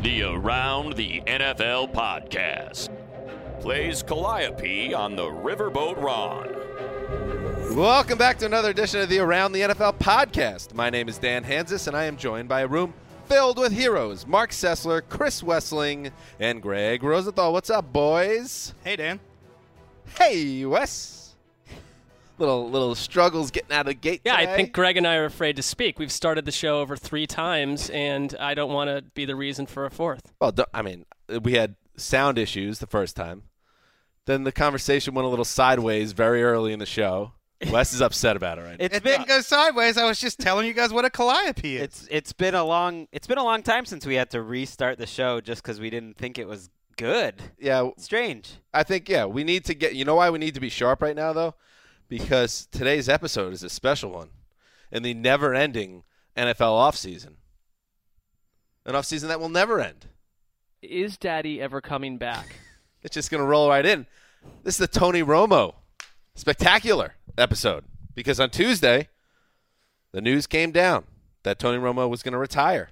The Around the NFL podcast. Plays Calliope on the Riverboat Ron. Welcome back to another edition of the Around the NFL podcast. My name is Dan Hansis, and I am joined by a room filled with heroes. Mark Sessler, Chris Wessling, and Greg Rosenthal. What's up, boys? Hey, Dan. Hey, Wes. Little struggles getting out of the gate Yeah, today. I think Greg and I are afraid to speak. We've started the show over 3 times, and I don't want to be the reason for a 4th. Well, we had sound issues the first time. Then the conversation went a little sideways very early in the show. Wes is upset about it right now. It didn't go sideways. I was just telling you guys what a calliope is. It's been a long time since we had to restart the show just because we didn't think it was good. Yeah, Strange. I think, we need to get – you know why we need to be sharp right now, though? Because today's episode is a special one in the never-ending NFL offseason. An offseason that will never end. Is Daddy ever coming back? It's just going to roll right in. This is the Tony Romo spectacular episode because on Tuesday, the news came down that Tony Romo was going to retire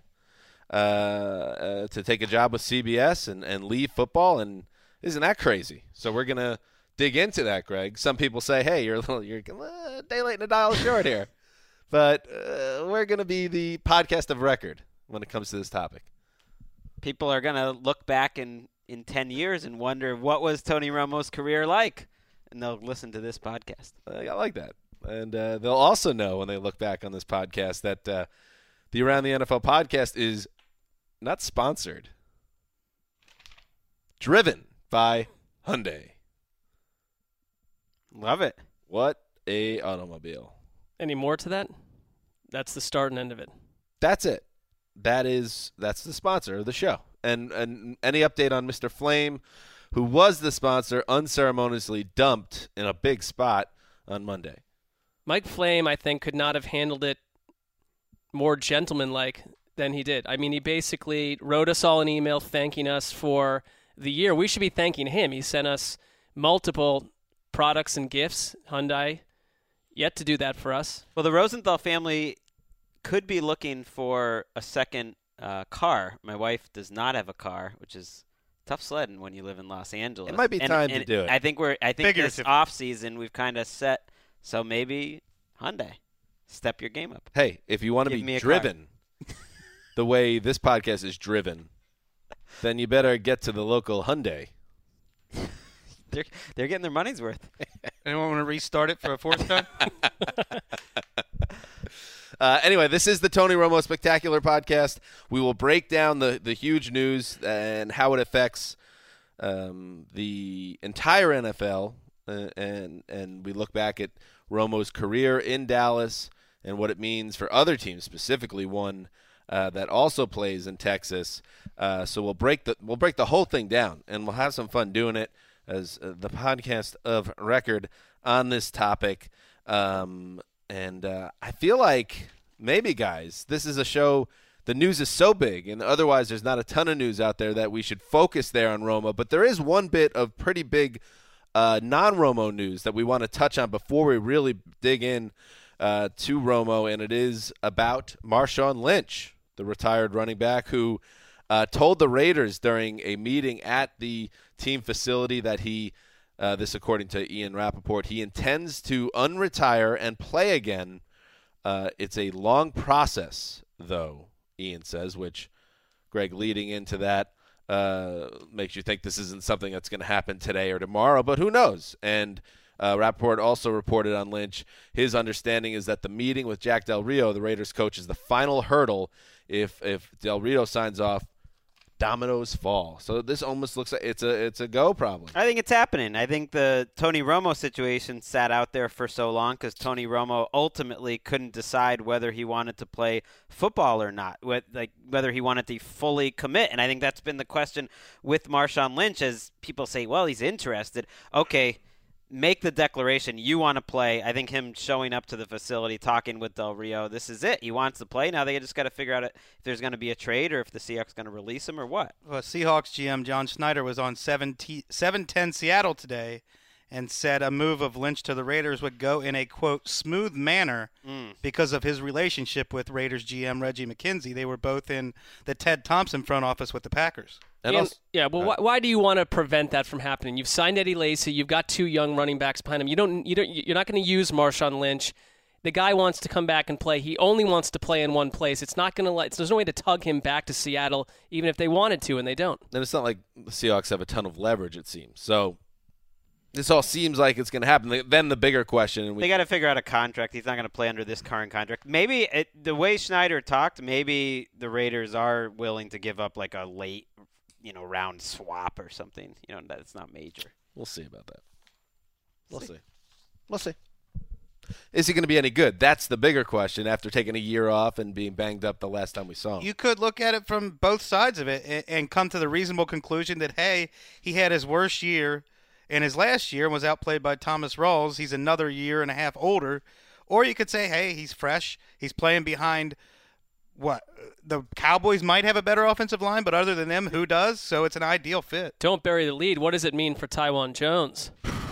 to take a job with CBS and leave football, and isn't that crazy? So we're going to dig into that, Greg. Some people say, hey, you're a day late and a dial short here. But we're going to be the podcast of record when it comes to this topic. People are going to look back in 10 years and wonder what was Tony Romo's career like, and they'll listen to this podcast. I like that. And they'll also know when they look back on this podcast that the Around the NFL podcast is not sponsored. Driven by Hyundai. Love it. What a automobile. Any more to that? That's the start and end of it. That's it. That's the sponsor of the show. And any update on Mr. Flame, who was the sponsor, unceremoniously dumped in a big spot on Monday. Mike Flame, I think, could not have handled it more gentlemanlike than he did. I mean, he basically wrote us all an email thanking us for the year. We should be thanking him. He sent us multiple products and gifts. Hyundai yet to do that for us. Well, the Rosenthal family could be looking for a second car. My wife does not have a car, which is tough sledding when you live in Los Angeles. It might be time to do it. I think this off season we've kind of set. So maybe Hyundai, step your game up. Hey, if you want to be driven the way this podcast is driven, then you better get to the local Hyundai. They're getting their money's worth. Anyone want to restart it for a 4th time? Anyway, this is the Tony Romo Spectacular podcast. We will break down the huge news and how it affects the entire NFL, and we look back at Romo's career in Dallas and what it means for other teams, specifically one that also plays in Texas. So we'll break the whole thing down, and we'll have some fun doing it as the podcast of record on this topic. And I feel like maybe, guys, this is a show, the news is so big, and otherwise there's not a ton of news out there that we should focus there on Romo. But there is one bit of pretty big non-Romo news that we want to touch on before we really dig in to Romo, and it is about Marshawn Lynch, the retired running back who told the Raiders during a meeting at the team facility that this according to Ian Rappaport, he intends to unretire and play again. It's a long process, though, Ian says, which, Greg, leading into that, makes you think this isn't something that's going to happen today or tomorrow, but who knows? And Rappaport also reported on Lynch. His understanding is that the meeting with Jack Del Rio, the Raiders coach, is the final hurdle. If Del Rio signs off, dominoes fall. So this almost looks like it's a go probably. I think it's happening. I think the Tony Romo situation sat out there for so long because Tony Romo ultimately couldn't decide whether he wanted to play football or not, whether he wanted to fully commit. And I think that's been the question with Marshawn Lynch, as people say, well, he's interested. Okay, make the declaration you want to play. I think him showing up to the facility, talking with Del Rio, this is it. He wants to play. Now they just got to figure out if there's going to be a trade or if the Seahawks are going to release him or what. Well, Seahawks GM John Schneider was on 710 Seattle today, and said a move of Lynch to the Raiders would go in a, quote, smooth manner because of his relationship with Raiders GM Reggie McKenzie. They were both in the Ted Thompson front office with the Packers. Why do you want to prevent that from happening? You've signed Eddie Lacy. You've got 2 young running backs behind him. You're not going to use Marshawn Lynch. The guy wants to come back and play. He only wants to play in one place. It's not going to there's no way to tug him back to Seattle, even if they wanted to, and they don't. And it's not like the Seahawks have a ton of leverage, it seems. So this all seems like it's going to happen. Then the bigger question. They got to figure out a contract. He's not going to play under this current contract. Maybe the way Schneider talked, maybe the Raiders are willing to give up like a late, round swap or something. That's not major. We'll see about that. We'll see. Is he going to be any good? That's the bigger question after taking a year off and being banged up the last time we saw him. You could look at it from both sides of it and come to the reasonable conclusion that, hey, he had his worst year in his last year and was outplayed by Thomas Rawls. He's another year and a half older. Or you could say, hey, he's fresh. He's playing behind what? The Cowboys might have a better offensive line, but other than them, who does? So it's an ideal fit. Don't bury the lead. What does it mean for Tywan Jones?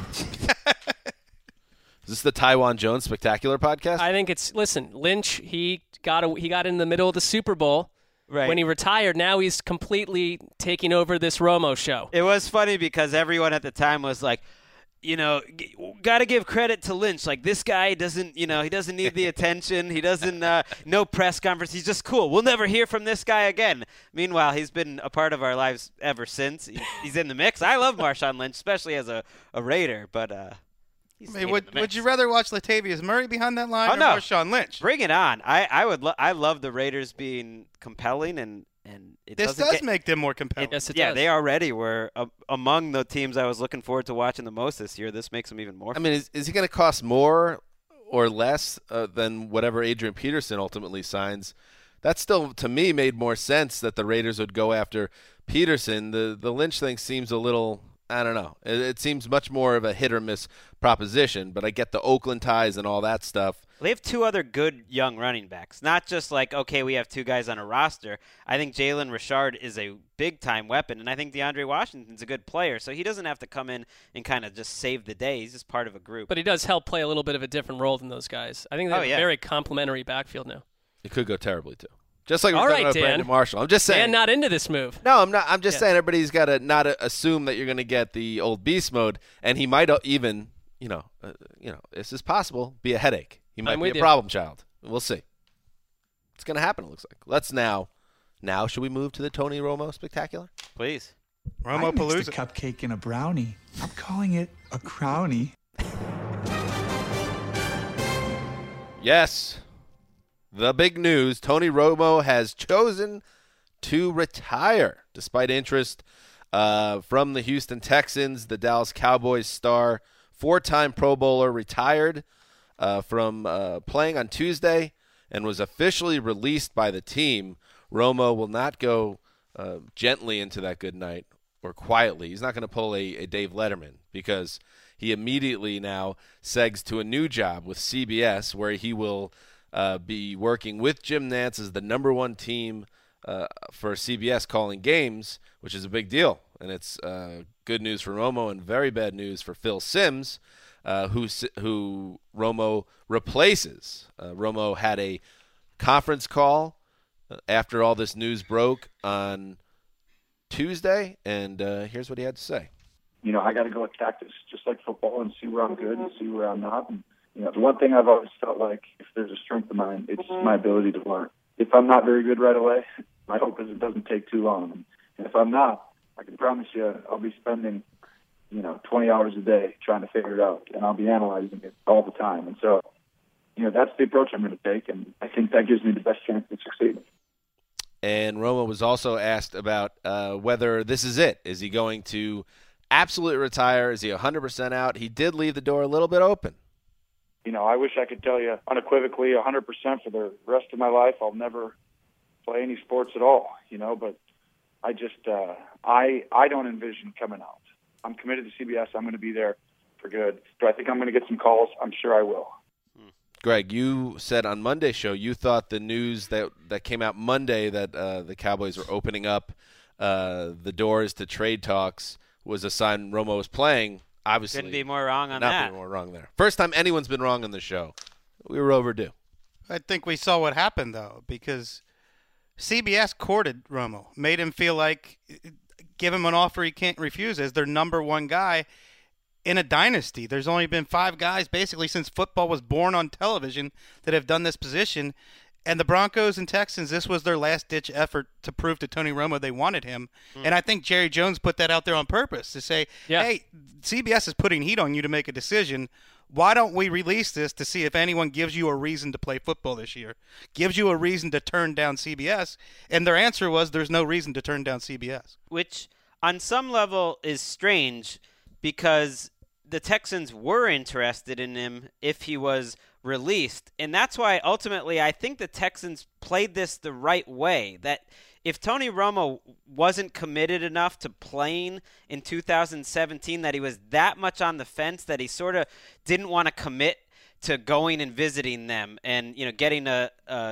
Is this the Tywan Jones Spectacular podcast? I think Lynch, he got in the middle of the Super Bowl. Right. When he retired, now he's completely taking over this Romo show. It was funny because everyone at the time was like, got to give credit to Lynch. Like, this guy doesn't, he doesn't need the attention. He doesn't, no press conference. He's just cool. We'll never hear from this guy again. Meanwhile, he's been a part of our lives ever since. He's in the mix. I love Marshawn Lynch, especially as a Raider, but would you rather watch Latavius Murray behind that line or Marshawn Lynch? Bring it on. I love the Raiders being compelling, and this does make them more compelling. Yes, it does. does. They already were among the teams I was looking forward to watching the most this year. This makes them even more. I mean, is he going to cost more or less than whatever Adrian Peterson ultimately signs? That still, to me, made more sense that the Raiders would go after Peterson. The Lynch thing seems a little, I don't know. It seems much more of a hit-or-miss proposition, but I get the Oakland ties and all that stuff. They have 2 other good young running backs. Not just like, okay, we have 2 guys on a roster. I think Jalen Richard is a big-time weapon, and I think DeAndre Washington's a good player, so he doesn't have to come in and kind of just save the day. He's just part of a group. But he does help play a little bit of a different role than those guys. I think they have a very complimentary backfield now. It could go terribly, too. Just like all we're right, talking about Dan. Brandon Marshall. I'm just saying. Dan not into this move. No, I'm not. I'm just saying everybody's got to not assume that you're going to get the old beast mode, and he might even, this is possible, be a headache. He might be a problem child. We'll see. It's going to happen, it looks like. Let's now, should we move to the Tony Romo Spectacular? Please. Romo I mixed Palooza. a cupcake and a brownie. I'm calling it a crownie. Yes. The big news, Tony Romo has chosen to retire despite interest from the Houston Texans. The Dallas Cowboys star, 4-time Pro Bowler, retired from playing on Tuesday and was officially released by the team. Romo will not go gently into that good night or quietly. He's not going to pull a Dave Letterman because he immediately now segs to a new job with CBS where he will be working with Jim Nantz as the number 1 team for CBS calling games, which is a big deal. And it's good news for Romo and very bad news for Phil Simms, who Romo replaces. Romo had a conference call after all this news broke on Tuesday, and here's what he had to say. I got to go attack this just like football and see where I'm good and see where I'm not. And, the one thing I've always felt like, if there's a strength of mine, it's my ability to learn. If I'm not very good right away, my hope is it doesn't take too long. And if I'm not, I can promise you I'll be spending, 20 hours a day trying to figure it out, and I'll be analyzing it all the time. And so, that's the approach I'm going to take, and I think that gives me the best chance to succeed. And Romo was also asked about whether this is it. Is he going to absolutely retire? Is he 100% out? He did leave the door a little bit open. I wish I could tell you unequivocally 100% for the rest of my life I'll never play any sports at all, but I just I don't envision coming out. I'm committed to CBS. I'm going to be there for good. Do I think I'm going to get some calls? I'm sure I will. Greg, you said on Monday's show you thought the news that came out Monday that the Cowboys were opening up the doors to trade talks was a sign Romo was playing. obviously Couldn't be more wrong on not that. be more wrong there. First time anyone's been wrong on the show. We were overdue. I think we saw what happened, though, because CBS courted Romo, made him feel like give him an offer he can't refuse as their number one guy in a dynasty. There's only been 5 guys basically since football was born on television that have done this position. And the Broncos and Texans, this was their last-ditch effort to prove to Tony Romo they wanted him. And I think Jerry Jones put that out there on purpose to say, hey, CBS is putting heat on you to make a decision. Why don't we release this to see if anyone gives you a reason to play football this year, gives you a reason to turn down CBS? And their answer was there's no reason to turn down CBS. Which on some level is strange because the Texans were interested in him if he was released. And that's why ultimately I think the Texans played this the right way, that if Tony Romo wasn't committed enough to playing in 2017, that he was that much on the fence that he sort of didn't want to commit to going and visiting them and, you know, getting a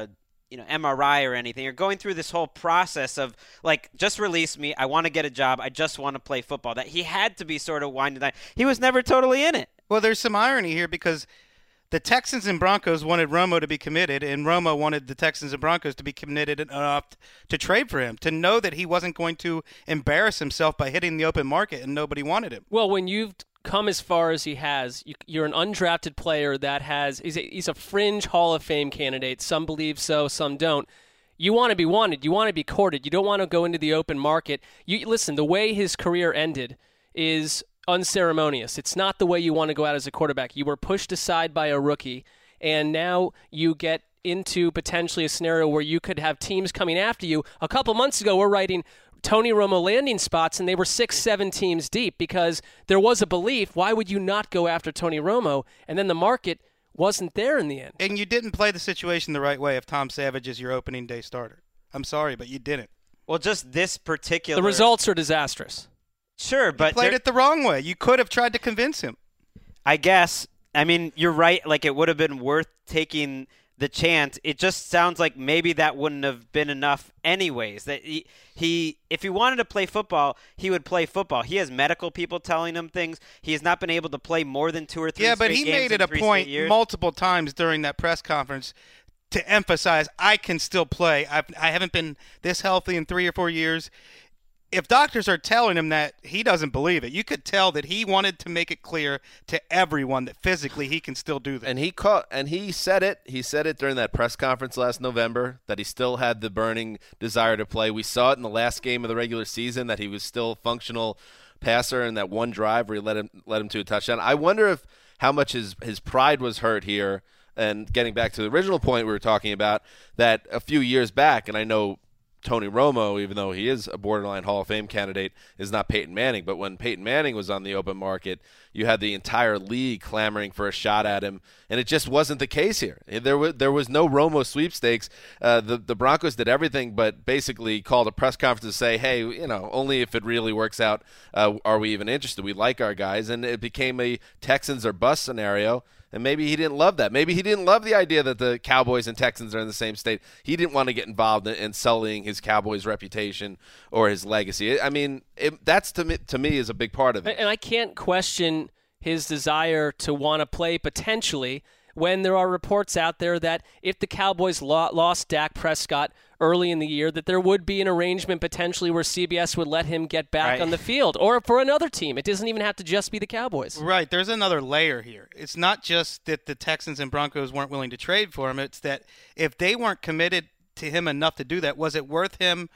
MRI or anything, or going through this whole process of like, just release me. I want to get a job. I just want to play football. That he had to be sort of winding down. He was never totally in it. Well, there's some irony here because the Texans and Broncos wanted Romo to be committed, and Romo wanted the Texans and Broncos to be committed enough to trade for him, to know that he wasn't going to embarrass himself by hitting the open market and nobody wanted him. Well, when you've come as far as he has, you're an undrafted player that he's a fringe Hall of Fame candidate. Some believe so, some don't. You want to be wanted. You want to be courted. You don't want to go into the open market. Listen, the way his career ended is unceremonious. It's not the way you want to go out as a quarterback. You were pushed aside by a rookie, and now you get into potentially a scenario where you could have teams coming after you. A couple months ago, we're writing Tony Romo landing spots, and they were 6-7 teams deep because there was a belief, why would you not go after Tony Romo? And then the market wasn't there in the end. And you didn't play the situation the right way if Tom Savage is your opening day starter. I'm sorry, but you didn't. Well, just this particular... The results are disastrous. Sure, but... You played it the wrong way. You could have tried to convince him. I guess. I mean, you're right. Like, it would have been worth taking the chance. It just sounds like maybe that wouldn't have been enough anyways. That he if he wanted to play football, he would play football. He has medical people telling him things. He has not been able to play more than 2 or 3 Yeah, but straight he games made it in a 3 point straight years. multiple times during that press conference to emphasize, I can still play. I haven't been this healthy in 3 or 4 years. If doctors are telling him that, he doesn't believe it. You could tell that he wanted to make it clear to everyone that physically he can still do that. And he said it. He said it during that press conference last November that he still had the burning desire to play. We saw it in the last game of the regular season that he was still a functional passer in that one drive where he led him to a touchdown. I wonder if how much his pride was hurt here. And getting back to the original point we were talking about, that a few years back, and I know Tony Romo, even though he is a borderline Hall of Fame candidate, is not Peyton Manning. But when Peyton Manning was on the open market, you had the entire league clamoring for a shot at him, and it just wasn't the case here. There was no Romo sweepstakes. The Broncos did everything but basically called a press conference to say, hey, only if it really works out are we even interested. We like our guys, and it became a Texans or bust scenario. And maybe he didn't love that. Maybe he didn't love the idea that the Cowboys and Texans are in the same state. He didn't want to get involved in sullying his Cowboys reputation or his legacy. I mean, that's to me is a big part of it. And I can't question his desire to want to play potentially when there are reports out there that if the Cowboys lost Dak Prescott early in the year, that there would be an arrangement potentially where CBS would let him get back on the field or for another team. It doesn't even have to just be the Cowboys. Right. There's another layer here. It's not just that the Texans and Broncos weren't willing to trade for him. It's that if they weren't committed to him enough to do that, was it worth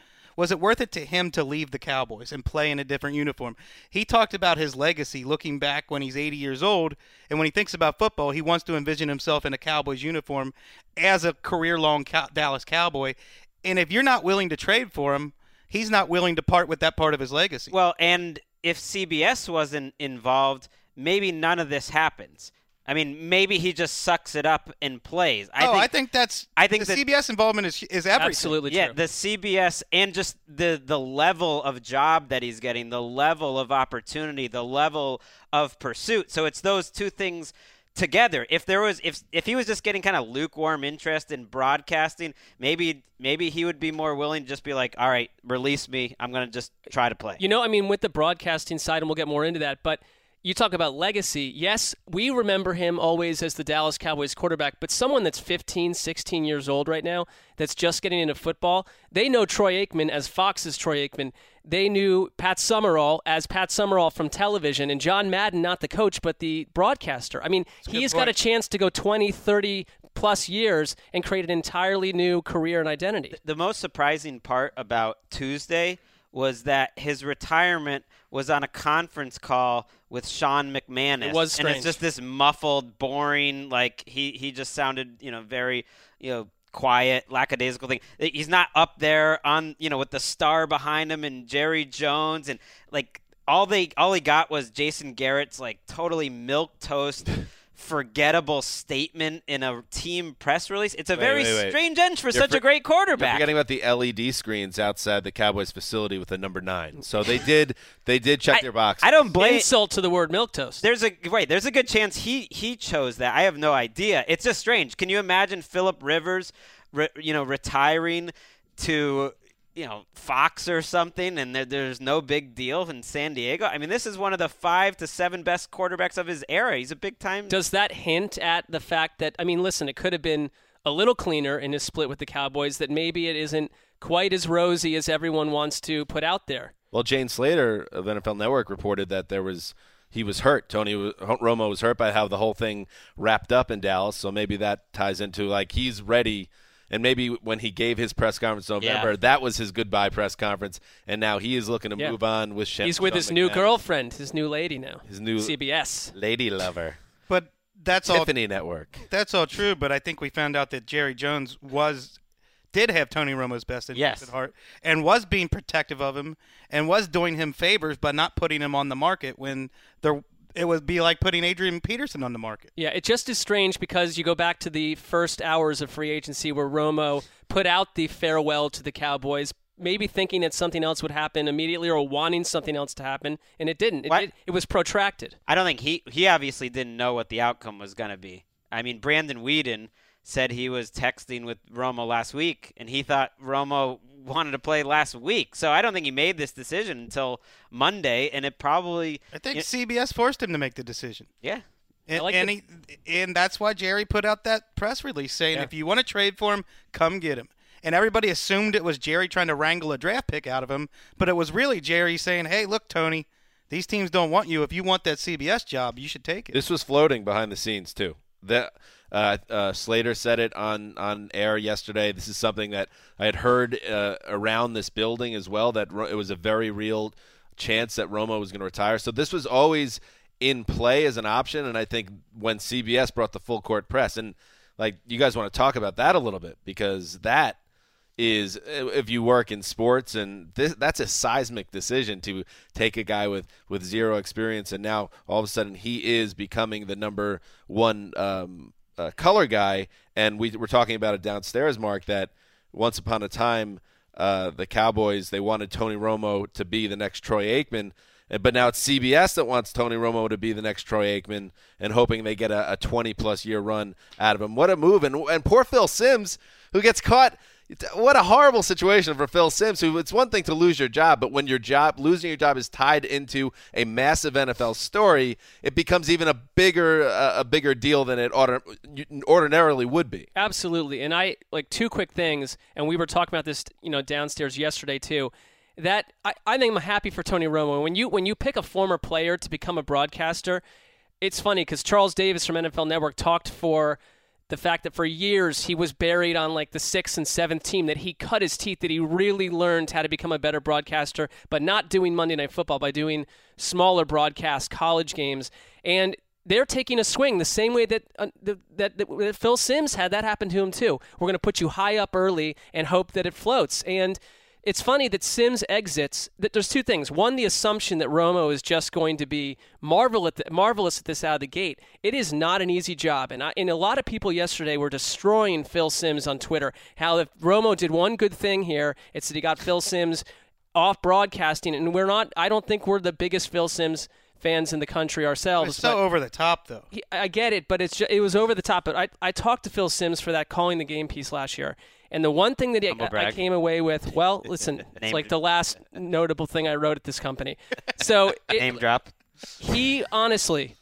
it to him to leave the Cowboys and play in a different uniform? He talked about his legacy looking back when he's 80 years old, and when he thinks about football, he wants to envision himself in a Cowboys uniform as a career-long Dallas Cowboy. And if you're not willing to trade for him, he's not willing to part with that part of his legacy. Well, and if CBS wasn't involved, maybe none of this happens. I mean, maybe he just sucks it up and plays. I think the CBS involvement is everything. Absolutely true. Yeah, the CBS and just the level of job that he's getting, the level of opportunity, the level of pursuit. So it's those two things together. If he was just getting kind of lukewarm interest in broadcasting, maybe he would be more willing to just be like, all right, release me. I'm going to just try to play. With the broadcasting side, and we'll get more into that, but you talk about legacy. Yes, we remember him always as the Dallas Cowboys quarterback, but someone that's 15, 16 years old right now that's just getting into football, they know Troy Aikman as Fox's Troy Aikman. They knew Pat Summerall as Pat Summerall from television, and John Madden, not the coach, but the broadcaster. I mean, he's got a chance to go 20, 30 plus years and create an entirely new career and identity. The most surprising part about Tuesday was that his retirement was on a conference call with Sean McManus. It was strange. And it's just this muffled, boring, like he just sounded, very, quiet, lackadaisical thing. He's not up there on, with the star behind him and Jerry Jones and like all he got was Jason Garrett's like totally milquetoast forgettable statement in a team press release. It's a very strange end for such a great quarterback. You're forgetting about the LED screens outside the Cowboys facility with the number 9. So they did check their box. I don't blame insult to the word milquetoast. There's a good chance he chose that. I have no idea. It's just strange. Can you imagine Phillip Rivers retiring to Fox or something, and there's no big deal in San Diego? I mean, this is one of the 5 to 7 best quarterbacks of his era. He's a big time. Does that hint at the fact that, listen, it could have been a little cleaner in his split with the Cowboys, that maybe it isn't quite as rosy as everyone wants to put out there? Well, Jane Slater of NFL Network reported that he was hurt. Tony Romo was hurt by how the whole thing wrapped up in Dallas, so maybe that ties into like he's ready. And maybe when he gave his press conference in November, that was his goodbye press conference, and now he is looking to move on with He's with his new girlfriend, his new lady now. His new CBS lady lover. But that's Tiffany Network. That's all true, but I think we found out that Jerry Jones did have Tony Romo's best interest at heart and was being protective of him and was doing him favors but not putting him on the market when it would be like putting Adrian Peterson on the market. Yeah, it just is strange because you go back to the first hours of free agency where Romo put out the farewell to the Cowboys, maybe thinking that something else would happen immediately or wanting something else to happen, and it didn't. It was protracted. I don't think he obviously didn't know what the outcome was going to be. I mean, Brandon Weeden said he was texting with Romo last week, and he thought Romo wanted to play last week. So I don't think he made this decision until Monday, and it probably... I think CBS forced him to make the decision. Yeah. And that's why Jerry put out that press release saying, if you want to trade for him, come get him. And everybody assumed it was Jerry trying to wrangle a draft pick out of him, but it was really Jerry saying, hey, look, Tony, these teams don't want you. If you want that CBS job, you should take it. This was floating behind the scenes, too. Slater said it on air yesterday. This is something that I had heard around this building as well, that it was a very real chance that Romo was going to retire. So this was always in play as an option, and I think when CBS brought the full court press, and like you guys want to talk about that a little bit, because that is, if you work in sports, and that's a seismic decision to take a guy with zero experience, and now all of a sudden he is becoming the number 1 color guy. And we were talking about it downstairs, Mark, that once upon a time the Cowboys, they wanted Tony Romo to be the next Troy Aikman, but now it's CBS that wants Tony Romo to be the next Troy Aikman and hoping they get a 20-plus year run out of him. What a move. And poor Phil Simms, who gets caught. What a horrible situation for Phil Simms, who it's one thing to lose your job, but when losing your job is tied into a massive NFL story, it becomes even a bigger deal than it ordinarily would be. Absolutely. And I two quick things, and we were talking about this downstairs yesterday too, that I think I'm happy for Tony Romo. When you pick a former player to become a broadcaster, it's funny because Charles Davis from NFL Network talked for the fact that for years he was buried on like the 6th and 7th team, that he cut his teeth, that he really learned how to become a better broadcaster, but not doing Monday Night Football, by doing smaller broadcast college games. And they're taking a swing the same way that Phil Simms had that happen to him too. We're going to put you high up early and hope that it floats. And it's funny that Simms exits. That there's two things. One, the assumption that Romo is just going to be marvelous at this out of the gate. It is not an easy job. And a lot of people yesterday were destroying Phil Simms on Twitter. How if Romo did one good thing here, it's that he got Phil Simms off broadcasting. And I don't think we're the biggest Phil Simms fans in the country ourselves. It's so over the top, though. I get it, but it was over the top. But I talked to Phil Simms for that Calling the Game piece last year. And the one thing that I came away with, well, listen, it's like the last notable thing I wrote at this company. So Name drop. He honestly,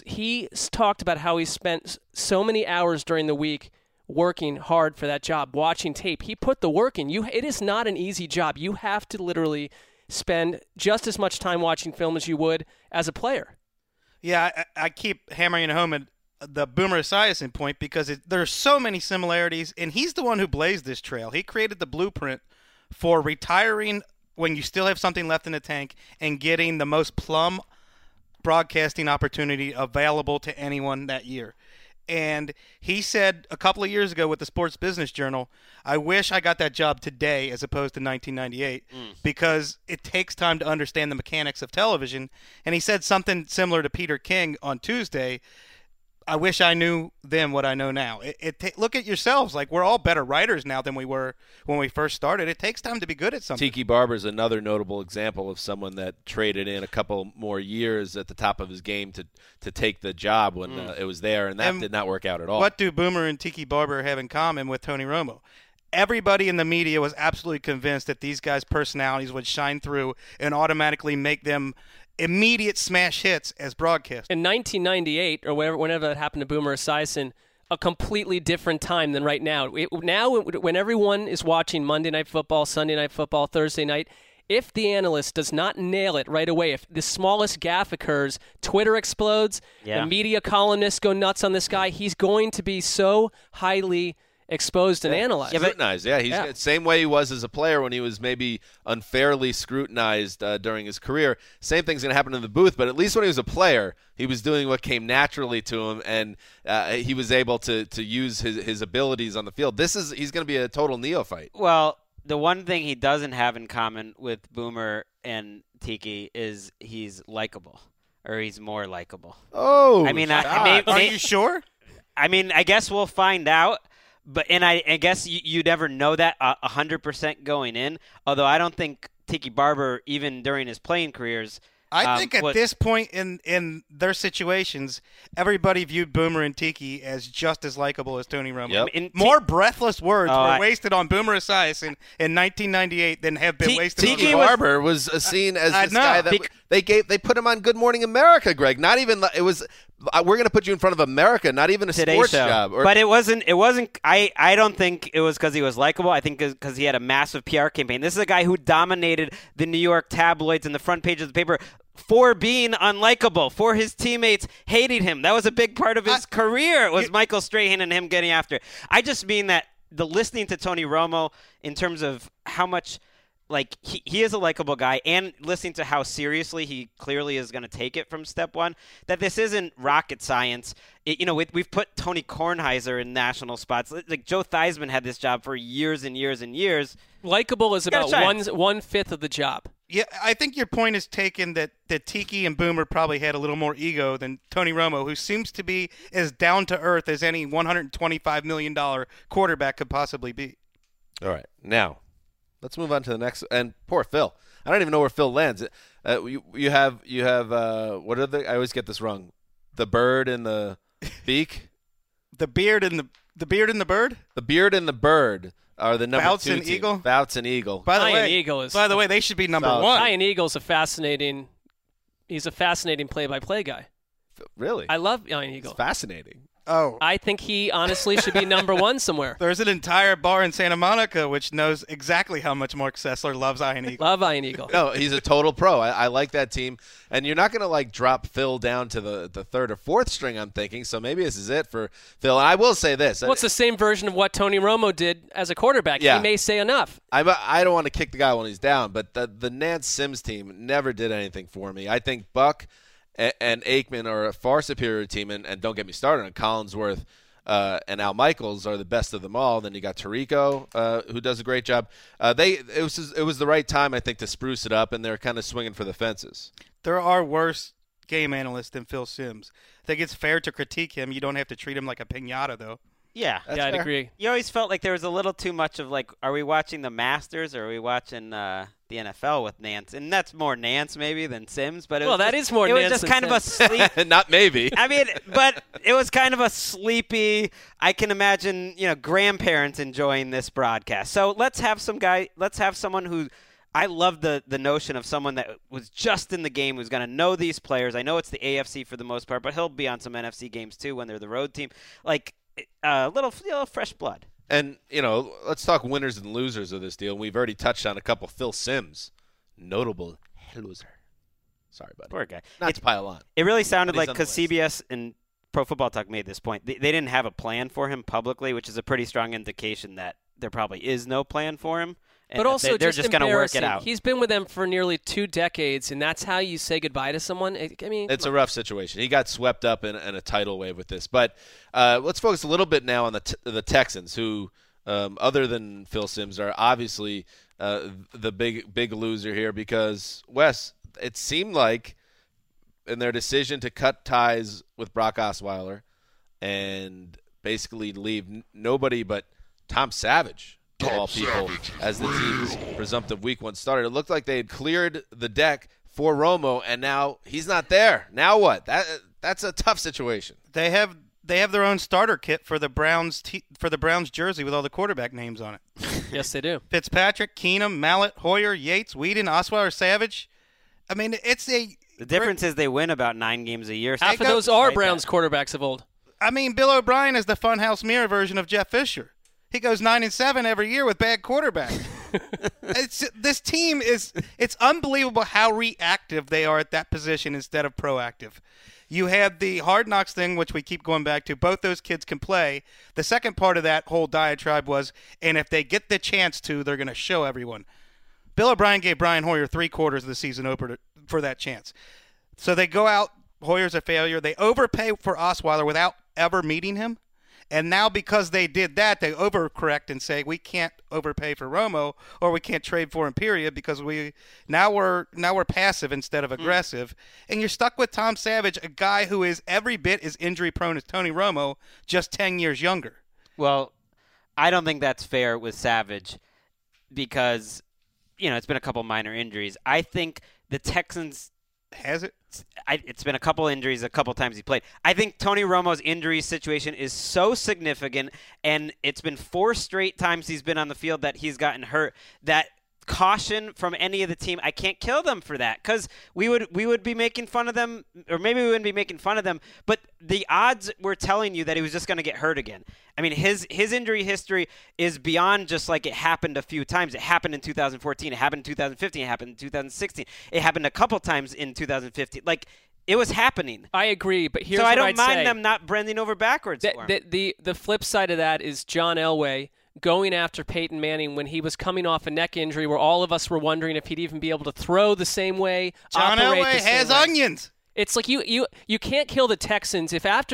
he talked about how he spent so many hours during the week working hard for that job, watching tape. He put the work in. It is not an easy job. You have to literally spend just as much time watching film as you would as a player. Yeah, I keep hammering home at the Boomer Esiason point because there's so many similarities, and he's the one who blazed this trail. He created the blueprint for retiring when you still have something left in the tank and getting the most plum broadcasting opportunity available to anyone that year. And he said a couple of years ago with the Sports Business Journal, I wish I got that job today as opposed to 1998 because it takes time to understand the mechanics of television. And he said something similar to Peter King on Tuesday. I wish I knew then what I know now. Look at yourselves. Like, we're all better writers now than we were when we first started. It takes time to be good at something. Tiki Barber is another notable example of someone that traded in a couple more years at the top of his game to take the job when it was there, and that did not work out at all. What do Boomer and Tiki Barber have in common with Tony Romo? Everybody in the media was absolutely convinced that these guys' personalities would shine through and automatically make them immediate smash hits as broadcasters. In 1998, or whenever that happened to Boomer Esiason, a completely different time than right now. Now, when everyone is watching Monday Night Football, Sunday Night Football, Thursday night, if the analyst does not nail it right away, if the smallest gaffe occurs, Twitter explodes, the media columnists go nuts on this guy, he's going to be so highly exposed and analyzed. Scrutinized, He's same way he was as a player when he was maybe unfairly scrutinized during his career. Same thing's going to happen in the booth, but at least when he was a player, he was doing what came naturally to him, and he was able to use his abilities on the field. He's going to be a total neophyte. Well, the one thing he doesn't have in common with Boomer and Tiki is he's likable, or he's more likable. Oh, I mean, are you sure? I mean, I guess we'll find out. But I guess you never know that 100% going in. Although I don't think Tiki Barber, even during his playing careers, I think at this point in their situations, everybody viewed Boomer and Tiki as just as likable as Tony Romo. Yep. More breathless words were wasted on Boomer Esiason in 1998 than have been wasted on Tiki Barber was seen as this guy that they put him on Good Morning America, Greg. Not even it was. We're going to put you in front of America, not even a Today sports show. job. But it wasn't. I don't think it was because he was likable. I think because he had a massive PR campaign. This is a guy who dominated the New York tabloids and the front page of the paper for being unlikable, for his teammates hating him. That was a big part of his career. It was Michael Strahan and him getting after it. I just mean that the listening to Tony Romo in terms of how much. Like, he is a likable guy, and listening to how seriously he clearly is going to take it from step one, that this isn't rocket science. We've put Tony Kornheiser in national spots. Like, Joe Theismann had this job for years and years and years. Likable is about 1/5 of the job. Yeah, I think your point is taken that Tiki and Boomer probably had a little more ego than Tony Romo, who seems to be as down-to-earth as any $125 million quarterback could possibly be. All right, now let's move on to the next. And poor Phil. I don't even know where Phil lands. You have what are I always get this wrong. The bird and the beak. The beard and the bird. The beard and the bird are the number Bouts 2 and team. Eagle? Bouts and Eagle. By the way, they should be number one. Ian Eagle's a fascinating play-by-play guy. Really? I love Ian Eagle. It's fascinating. Oh. I think he honestly should be number one somewhere. There's an entire bar in Santa Monica which knows exactly how much Mark Sessler loves Ian Eagle. Love Ian Eagle. No, he's a total pro. I like that team. And you're not going to, drop Phil down to the third or fourth string, I'm thinking. So maybe this is it for Phil. And I will say this. Well, it's the same version of what Tony Romo did as a quarterback. Yeah. He may say enough. I don't want to kick the guy when he's down, but the Nance Sims team never did anything for me. I think Buck and Aikman are a far superior team, and don't get me started on Collinsworth. And Al Michaels are the best of them all. Then you got Tirico, who does a great job. It was the right time, I think, to spruce it up, and they're kind of swinging for the fences. There are worse game analysts than Phil Simms. I think it's fair to critique him. You don't have to treat him like a piñata, though. Yeah. I'd agree. You always felt like there was a little too much of, are we watching the Masters or are we watching the NFL with Nance? And that's more Nance maybe than Sims. But that is more Nance. It was just kind of a sleep. Not maybe. I mean, but it was kind of a sleepy. I can imagine, grandparents enjoying this broadcast. So let's have someone who I love the notion of someone that was just in the game who's going to know these players. I know it's the AFC for the most part, but he'll be on some NFC games too when they're the road team. Like little fresh blood. And, let's talk winners and losers of this deal. We've already touched on a couple. Phil Simms, notable loser. Sorry, buddy. Poor guy. Not to pile on. It really sounded But he's like, on the because list. CBS and Pro Football Talk made this point, they didn't have a plan for him publicly, which is a pretty strong indication that there probably is no plan for him. And But also, they're just going to work it embarrassing. out. He's been with them for nearly 2 decades, and that's how you say goodbye to someone. It's a rough situation. He got swept up in a tidal wave with this. But let's focus a little bit now on the Texans, who, other than Phil Simms, are obviously the big loser here because, Wes, it seemed like in their decision to cut ties with Brock Osweiler and basically leave nobody but Tom Savage, of all people, as the team's presumptive Week 1 starter. It looked like they had cleared the deck for Romo, and now he's not there. Now what? That's a tough situation. They have their own starter kit for the Browns jersey with all the quarterback names on it. Yes, they do. Fitzpatrick, Keenum, Mallett, Hoyer, Yates, Whedon, Osweiler, Savage. I mean, The difference is they win about 9 games a year. So Half of those are Browns quarterbacks of old. I mean, Bill O'Brien is the Funhouse Mirror version of Jeff Fisher. He goes 9-7 every year with bad quarterbacks. This team it's unbelievable how reactive they are at that position instead of proactive. You have the Hard Knocks thing, which we keep going back to. Both those kids can play. The second part of that whole diatribe was, and if they get the chance to, they're going to show everyone. Bill O'Brien gave Brian Hoyer 3/4 of the season opener for that chance. So they go out. Hoyer's a failure. They overpay for Osweiler without ever meeting him. And now because they did that, they overcorrect and say we can't overpay for Romo or we can't trade for him, period, because we're passive instead of aggressive. And you're stuck with Tom Savage, a guy who is every bit as injury prone as Tony Romo, just 10 years younger. Well, I don't think that's fair with Savage because, it's been a couple minor injuries. I think the Texans Has it? It's been a couple injuries, a couple times he played. I think Tony Romo's injury situation is so significant, and it's been 4 straight times he's been on the field that he's gotten hurt, that caution from any of the team, I can't kill them for that because we would be making fun of them, or maybe we wouldn't be making fun of them, but the odds were telling you that he was just going to get hurt again. I mean, his injury history is beyond just like it happened a few times. It happened in 2014. It happened in 2015. It happened in 2016. It happened a couple times in 2015. Like, it was happening. I agree, but here's so what I don't I'd mind say. them not bending over backwards for him. The flip side of that is John Elway going after Peyton Manning when he was coming off a neck injury where all of us were wondering if he'd even be able to throw the same way, John operate Elway the same has way. onions. It's like you can't kill the Texans if after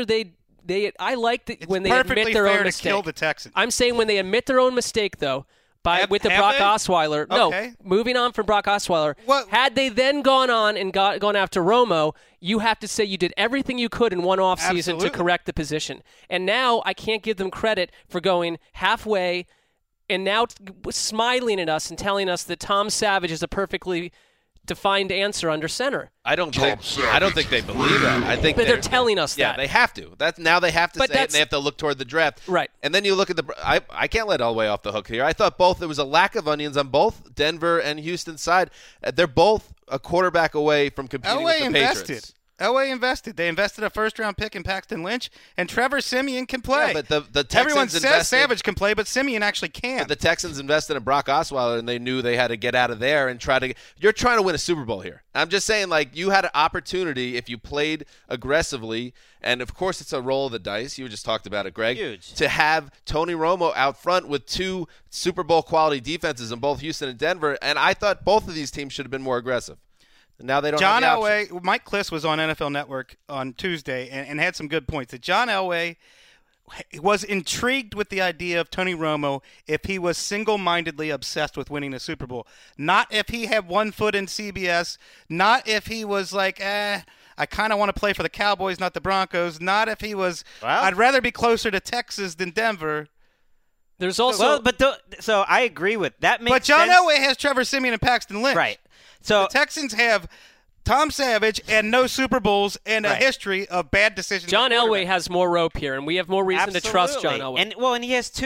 I like when they perfectly admit their fair own to mistake. kill the Texans. I'm saying when they admit their own mistake though. With the Have Brock they? Osweiler. Okay. No, moving on from Brock Osweiler. What? Had they then gone on and gone after Romo, you have to say you did everything you could in one offseason to Absolutely. correct the position. And now I can't give them credit for going halfway and now smiling at us and telling us that Tom Savage is a perfectly defined answer under center. I don't think they believe that. I think But they're telling us yeah, that. they have to. Now they have to But say it, and they have to look toward the draft. Right. And then you look at I can't let Elway off the hook here. I thought there was a lack of onions on both Denver and Houston's side. They're both a quarterback away from competing with the Patriots. Elway invested. They invested a first-round pick in Paxton Lynch, and Trevor Siemian can play. Yeah, but the Texans Everyone says invested, Savage can play, but Siemian actually can. But the Texans invested in Brock Osweiler, and they knew they had to get out of there and try to – you're trying to win a Super Bowl here. I'm just saying, like, you had an opportunity if you played aggressively, and, of course, it's a roll of the dice. You just talked about it, Greg. Huge. To have Tony Romo out front with 2 Super Bowl-quality defenses in both Houston and Denver, and I thought both of these teams should have been more aggressive. Now they don't John have the Elway, Mike Kliss was on NFL Network on Tuesday and had some good points. That John Elway was intrigued with the idea of Tony Romo if he was single-mindedly obsessed with winning a Super Bowl. Not if he had one foot in CBS. Not if he was like, I kind of want to play for the Cowboys, not the Broncos. Not if he was, I'd rather be closer to Texas than Denver. There's also so I agree with that. But John Elway has Trevor Siemian and Paxton Lynch. Right. So the Texans have Tom Savage and no Super Bowls and a history of bad decisions. John Elway has more rope here, and we have more reason to trust John Elway. And he has 2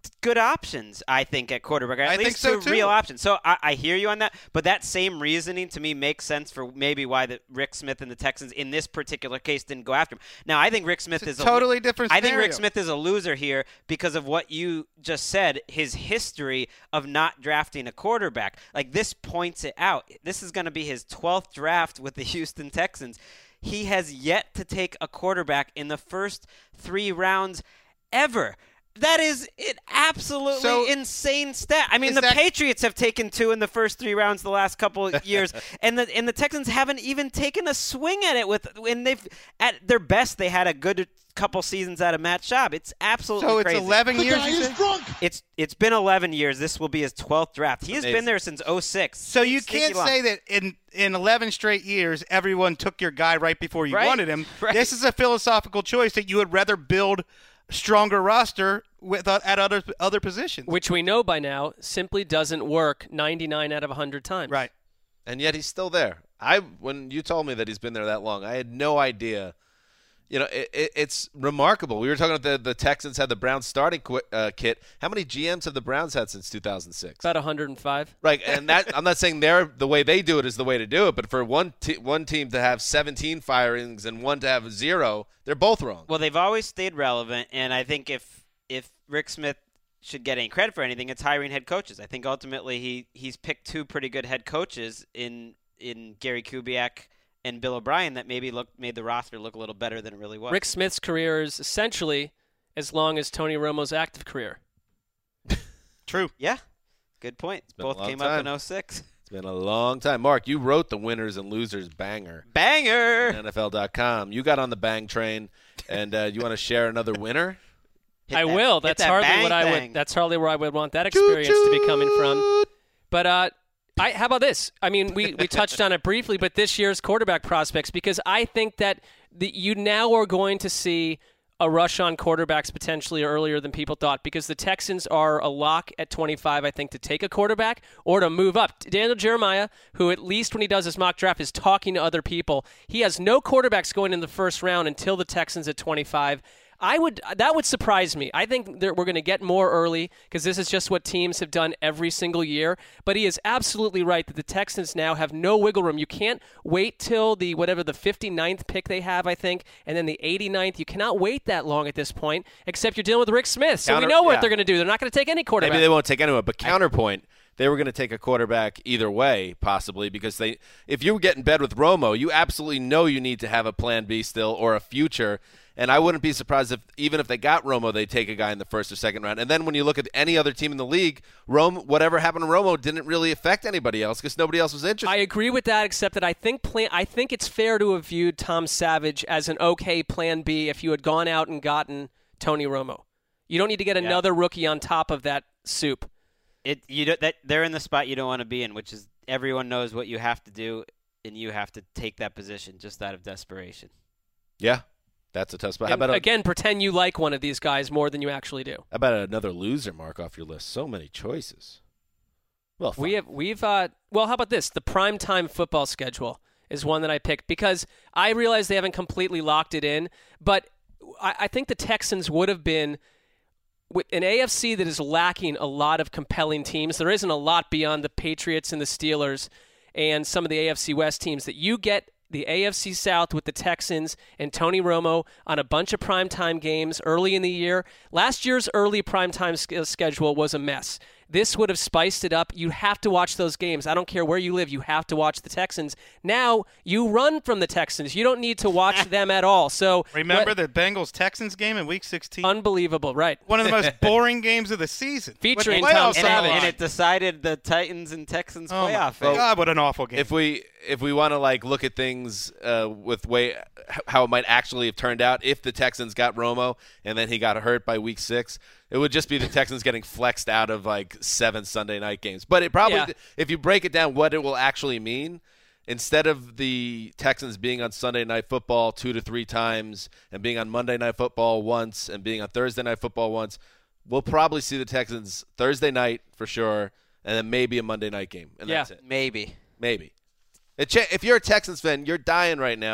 good options, I think, at quarterback. At I least think so, two too. real options. So I hear you on that, but that same reasoning to me makes sense for maybe why the Rick Smith and the Texans in this particular case didn't go after him. Now, I think Rick Smith is a totally different I think scenario. Rick Smith is a loser here because of what you just said, his history of not drafting a quarterback. Like, this points it out. This is going to be his 12th draft with the Houston Texans. He has yet to take a quarterback in the first 3 rounds ever. That is an absolutely insane stat. I mean, the Patriots have taken 2 in the first 3 rounds the last couple of years, and the Texans haven't even taken a swing at it. When they've at their best, they had a good couple seasons out of Matt Schaub. It's absolutely crazy. So it's 11 years. It's been 11 years. This will be his 12th draft. He has been there since 2006. So you can't say that in 11 straight years, everyone took your guy right before you wanted him. Right. This is a philosophical choice that you would rather build stronger roster at other positions, which we know by now simply doesn't work 99 out of 100 times. Right. And yet he's still there. When you told me that he's been there that long, I had no idea. You know, it's remarkable. We were talking about the Texans had the Browns starting kit. How many GMs have the Browns had since 2006? About 105. Right, and that I'm not saying the way they do it is the way to do it, but for one team to have 17 firings and one to have 0, they're both wrong. Well, they've always stayed relevant, and I think if Rick Smith should get any credit for anything, it's hiring head coaches. I think ultimately he's picked 2 pretty good head coaches in Gary Kubiak and Bill O'Brien that maybe made the roster look a little better than it really was. Rick Smith's career is essentially as long as Tony Romo's active career. True. Yeah. Good point. Both came up in 2006. It's been a long time. Mark, you wrote the winners and losers banger. Banger! On NFL.com. You got on the bang train, and you want to share another winner? I will. That's hardly what I would. That's hardly where I would want that experience to be coming from. But how about this? I mean, we touched on it briefly, but this year's quarterback prospects, because I think that you now are going to see a rush on quarterbacks potentially earlier than people thought, because the Texans are a lock at 25, I think, to take a quarterback or to move up. Daniel Jeremiah, who at least when he does his mock draft is talking to other people, he has no quarterbacks going in the first round until the Texans at 25. That would surprise me. I think we're going to get more early because this is just what teams have done every single year. But he is absolutely right that the Texans now have no wiggle room. You can't wait till the 59th pick they have, I think, and then the 89th. You cannot wait that long at this point, except you're dealing with Rick Smith. So we know what they're going to do. They're not going to take any quarterback. Maybe they won't take anyone, but counterpoint. They were going to take a quarterback either way, possibly, because if you get in bed with Romo, you absolutely know you need to have a plan B still or a future. And I wouldn't be surprised even if they got Romo, they'd take a guy in the first or second round. And then when you look at any other team in the league, whatever happened to Romo didn't really affect anybody else because nobody else was interested. I agree with that, except that I think it's fair to have viewed Tom Savage as an okay plan B if you had gone out and gotten Tony Romo. You don't need to get another rookie on top of that soup. They're in the spot you don't want to be in, which is everyone knows what you have to do, and you have to take that position just out of desperation. Yeah, that's a tough spot. Again, pretend you like one of these guys more than you actually do. How about another loser, Mark, off your list? So many choices. Well, fine. How about this? The primetime football schedule is one that I picked because I realize they haven't completely locked it in, but I think the Texans would have been with an AFC that is lacking a lot of compelling teams. There isn't a lot beyond the Patriots and the Steelers and some of the AFC West teams that you get the AFC South with the Texans and Tony Romo on a bunch of primetime games early in the year. Last year's early primetime schedule was a mess. This would have spiced it up. You have to watch those games. I don't care where you live. You have to watch the Texans. Now, you run from the Texans. You don't need to watch them at all. So remember the Bengals-Texans game in Week 16? Unbelievable, right. One of the most boring games of the season. Featuring Tom Savage. And it decided the Titans and Texans playoff. God, what an awful game. If we want to look at things with how it might actually have turned out if the Texans got Romo and then he got hurt by Week 6, it would just be the Texans getting flexed out of 7 Sunday night games. But it probably, if you break it down, what it will actually mean, instead of the Texans being on Sunday Night Football 2 to 3 times and being on Monday Night Football once and being on Thursday Night Football once, we'll probably see the Texans Thursday night for sure, and then maybe a Monday night game, and that's it. Maybe. If you're a Texans fan, you're dying right now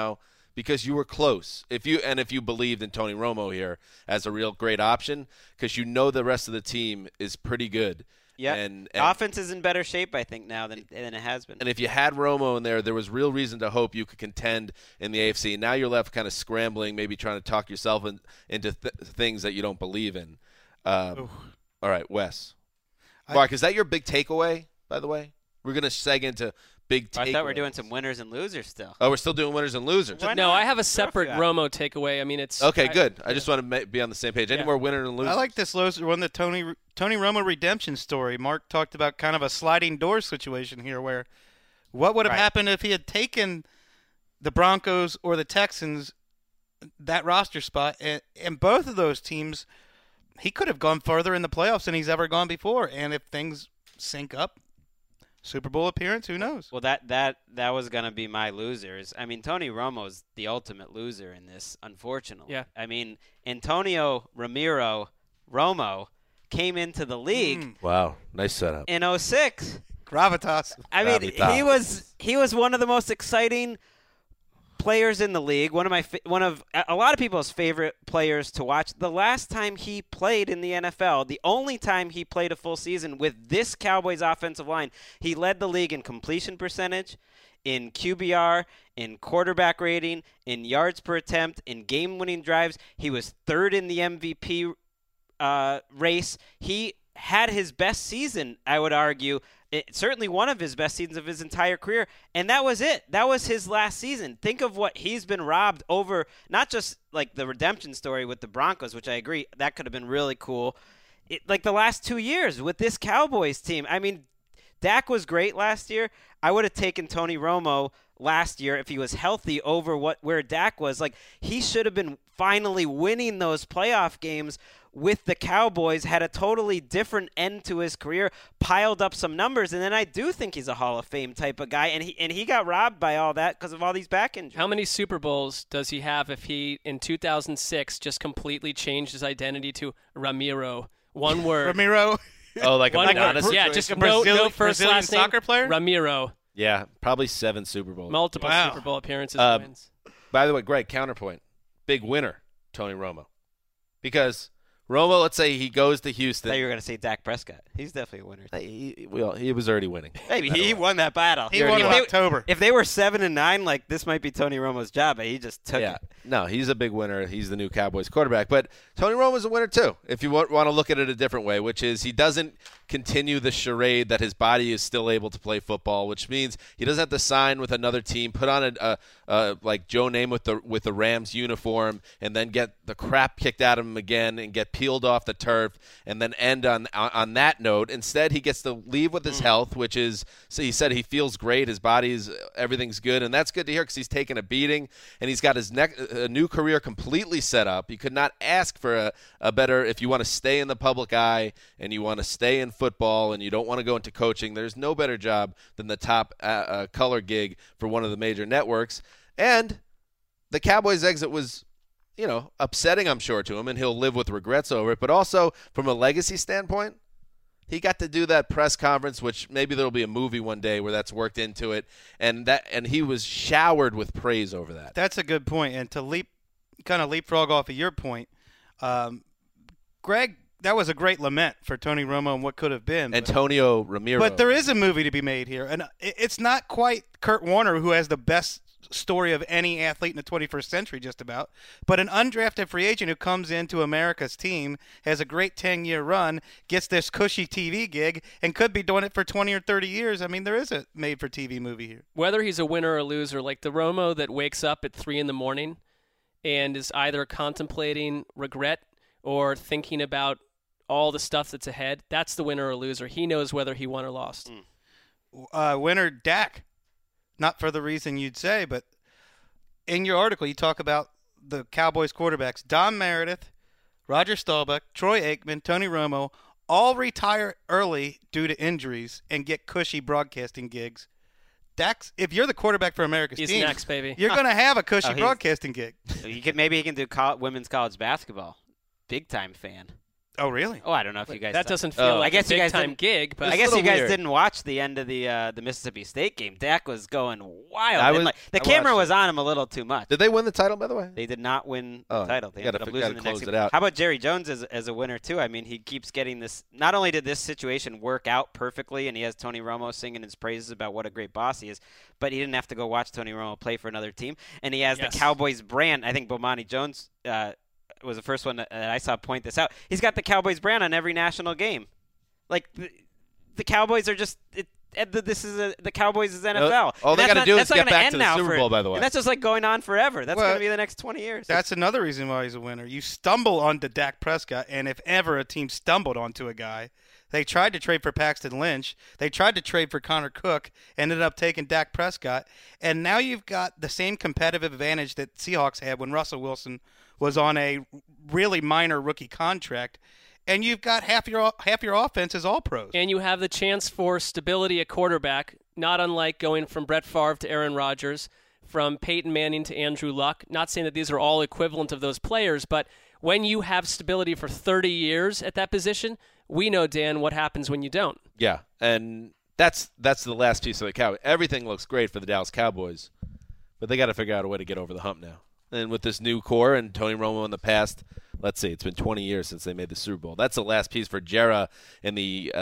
because you were close. If you believed in Tony Romo here as a real great option, because you know the rest of the team is pretty good. Yeah, and offense is in better shape, I think, now than it has been. And if you had Romo in there was real reason to hope you could contend in the AFC. Now you're left kind of scrambling, maybe trying to talk yourself into things that you don't believe in. All right, Wes. Mark, is that your big takeaway, by the way? We're going to seg into big takeaways. I thought we were doing some winners and losers still. Oh, we're still doing winners and losers. No, I have a separate Romo takeaway. I mean, it's okay. Good. I just want to be on the same page. Any more winners and losers? I like this loser one, the Tony Romo redemption story. Mark talked about kind of a sliding door situation here, where what would have happened if he had taken the Broncos or the Texans, that roster spot, and both of those teams, he could have gone further in the playoffs than he's ever gone before. And if things sync up, Super Bowl appearance, who knows? Well, that was going to be my losers. I mean, Tony Romo's the ultimate loser in this, unfortunately. Yeah. I mean, Antonio Ramiro Romo came into the league Wow, nice setup. in 2006. Gravitas. I mean, he was one of the most exciting players in the league. One of a lot of people's favorite players to watch. The last time he played in the NFL, the only time he played a full season with this Cowboys offensive line, he led the league in completion percentage, in QBR, in quarterback rating, in yards per attempt, in game-winning drives. He was third in the MVP race. He had his best season, I would argue. Certainly one of his best seasons of his entire career, and that was it. That was his last season. Think of what he's been robbed over, not just like the redemption story with the Broncos, which I agree, that could have been really cool. Like the last 2 years with this Cowboys team. I mean, Dak was great last year. I would have taken Tony Romo last year if he was healthy over where Dak was. Like, he should have been finally winning those playoff games with the Cowboys, had a totally different end to his career, piled up some numbers, and then I do think he's a Hall of Fame type of guy, and he got robbed by all that because of all these back injuries. How many Super Bowls does he have if he, in 2006, just completely changed his identity to Ramiro? One word. Ramiro. Oh, like a Madonna Yeah, situation? just A no first Brazilian last name. soccer player? Ramiro. Yeah, probably 7 Super Bowls. Multiple Wow. Super Bowl appearances and wins. By the way, Greg, counterpoint. Big winner, Tony Romo. Because Romo, let's say he goes to I Houston. thought you were going to say Dak Prescott. He's definitely a winner. He was already winning. Maybe he won that battle. He won in October. If they were 7-9, like this might be Tony Romo's job, but he just took it. No, he's a big winner. He's the new Cowboys quarterback. But Tony Romo's a winner too, if you want to look at it a different way, which is he doesn't continue the charade that his body is still able to play football, which means he doesn't have to sign with another team, put on a like Joe Namath with the Rams uniform, and then get the crap kicked out of him again and get peeled off the turf, and then end on that note. Instead, he gets to leave with his health, which is, so he said he feels great. His body's, everything's good, and that's good to hear because he's taken a beating, and he's got his a new career completely set up. You could not ask for a better, if you want to stay in the public eye and you want to stay in football and you don't want to go into coaching, there's no better job than the top color gig for one of the major networks. And the Cowboys' exit was, upsetting, I'm sure, to him, and he'll live with regrets over it. But also, from a legacy standpoint, he got to do that press conference, which maybe there'll be a movie one day where that's worked into it, and he was showered with praise over that. That's a good point. And to leapfrog off of your point, Greg, that was a great lament for Tony Romo and what could have been. Antonio Ramiro. But there is a movie to be made here, and it's not quite Kurt Warner, who has the best story of any athlete in the 21st century just about, but an undrafted free agent who comes into America's team, has a great 10-year run, gets this cushy TV gig, and could be doing it for 20 or 30 years. I mean, there is a made-for-TV movie here. Whether he's a winner or a loser, like the Romo that wakes up at 3 a.m. and is either contemplating regret or thinking about all the stuff that's ahead, that's the winner or loser. He knows whether he won or lost. Winner, Dak. Not for the reason you'd say, but in your article you talk about the Cowboys quarterbacks. Don Meredith, Roger Staubach, Troy Aikman, Tony Romo all retire early due to injuries and get cushy broadcasting gigs. Dak's, if you're the quarterback for America's He's team, next, baby. you're going to have a cushy broadcasting gig. Maybe he can do women's college basketball. Big time fan. Oh, really? Oh, I don't know if you guys. That doesn't feel like I guess a you guys big-time didn't- gig, but I guess you guys weird. didn't watch the end of the Mississippi State game. Dak was going wild. I And, was- like, the I camera watched was on him a little too much. Did they win the title, by the way? They did not win the Oh, title. They gotta ended up fi- losing gotta the next close game. it out. How about Jerry Jones as a winner too? I mean, he keeps getting this. Not only did this situation work out perfectly, and he has Tony Romo singing his praises about what a great boss he is, but he didn't have to go watch Tony Romo play for another team, and he has Yes. the Cowboys brand. I think Bomani Jones was the first one that I saw point this out. He's got the Cowboys brand on every national game. Like the Cowboys are just. The Cowboys is NFL. All they got to do is get back to the Super Bowl, by the way. And that's just like going on forever. That's Well, going to be the next 20 years. That's another reason why he's a winner. You stumble onto Dak Prescott, and if ever a team stumbled onto a guy, they tried to trade for Paxton Lynch. They tried to trade for Connor Cook, ended up taking Dak Prescott. And now you've got the same competitive advantage that Seahawks had when Russell Wilson was on a really minor rookie contract. And you've got half your offense is all pros. and you have the chance for stability at quarterback, not unlike going from Brett Favre to Aaron Rodgers, from Peyton Manning to Andrew Luck. Not saying that these are all equivalent of those players, but when you have stability for 30 years at that position, we know, Dan, what happens when you don't. Yeah, and that's the last piece of the Cowboys. Everything looks great for the Dallas Cowboys, but they got to figure out a way to get over the hump now. And with this new core and Tony Romo in the past, let's see, it's been 20 years since they made the Super Bowl. That's the last piece for Jera in the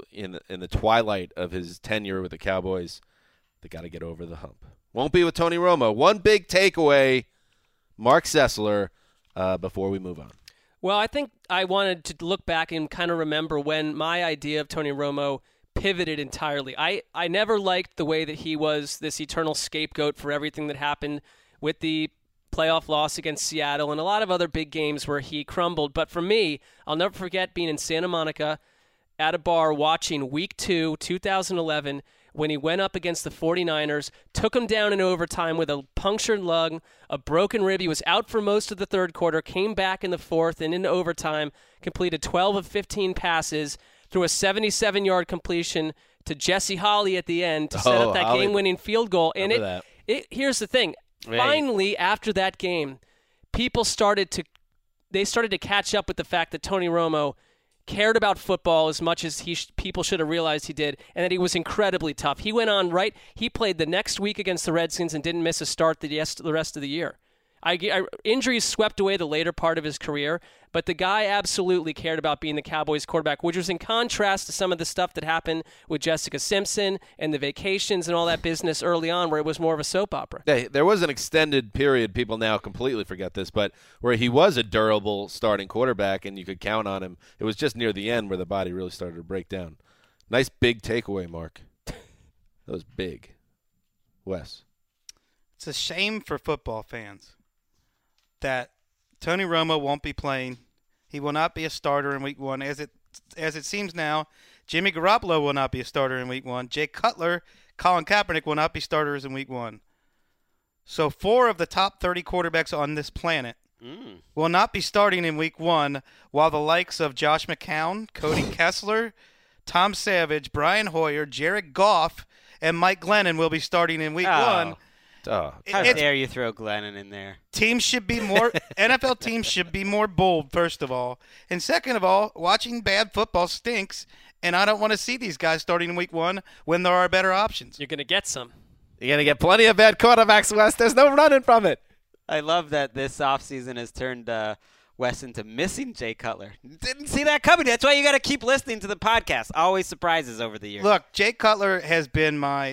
twilight of his tenure with the Cowboys. They got to get over the hump. Won't be with Tony Romo. One big takeaway, Mark Sessler, before we move on. Well, I think I wanted to look back and kind of remember when my idea of Tony Romo pivoted entirely. I never liked the way that he was this eternal scapegoat for everything that happened with the playoff loss against Seattle and a lot of other big games where he crumbled. But for me, I'll never forget being in Santa Monica at a bar watching Week 2, 2011, when he went up against the 49ers, took him down in overtime with a punctured lung, a broken rib. He was out for most of the third quarter, came back in the fourth, and in overtime completed 12 of 15 passes, threw a 77-yard completion to Jesse Holley at the end to set up that Holley. game-winning field goal. And Remember that. here's the thing. Right. Finally, after that game, people started to catch up with the fact that Tony Romo cared about football as much as people should have realized he did, and that he was incredibly tough. He went on, right? He played the next week against the Redskins and didn't miss a start the rest of the year. Injuries swept away the later part of his career, but the guy absolutely cared about being the Cowboys quarterback, which was in contrast to some of the stuff that happened with Jessica Simpson and the vacations and all that business early on, where it was more of a soap opera. There was an extended period, people now completely forget this, but where he was a durable starting quarterback and you could count on him. It was just near the end where the body really started to break down. Nice big takeaway, Mark. That was big. Wes. It's a shame for football fans that Tony Romo won't be playing. He will not be a starter in Week 1. As it seems now, Jimmy Garoppolo will not be a starter in Week 1. Jay Cutler, Colin Kaepernick will not be starters in Week 1. So 4 of the top 30 quarterbacks on this planet will not be starting in Week 1, while the likes of Josh McCown, Cody Kessler, Tom Savage, Brian Hoyer, Jared Goff, and Mike Glennon will be starting in Week 1. Oh, How It's- dare you throw Glennon in there? Teams should be more NFL teams should be more bold, first of all. And second of all, watching bad football stinks, and I don't want to see these guys starting in Week 1 when there are better options. You're going to get some. you're going to get plenty of bad quarterbacks, Wes. There's no running from it. I love that this offseason has turned Wes into missing Jay Cutler. Didn't see that coming. That's why you got to keep listening to the podcast. Always surprises over the years. Look, Jay Cutler has been my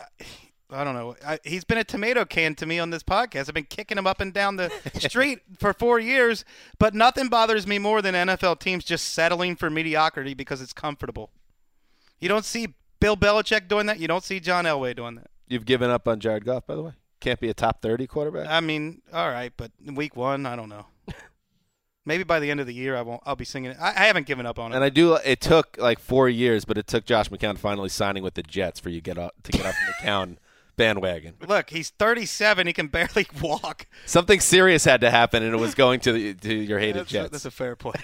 I don't know. He's been a tomato can to me on this podcast. I've been kicking him up and down the street for 4 years, but nothing bothers me more than NFL teams just settling for mediocrity because it's comfortable. You don't see Bill Belichick doing that. You don't see John Elway doing that. You've given up on Jared Goff, by the way? Can't be a top 30 quarterback? I mean, all right, but in Week 1, I don't know. Maybe by the end of the year, I'll be singing it. I haven't given up on it. And it took like 4 years, but it took Josh McCown finally signing with the Jets for you to get off the McCown bandwagon. Look, he's 37. He can barely walk. Something serious had to happen, and it was going to your hated Jets. That's a fair point.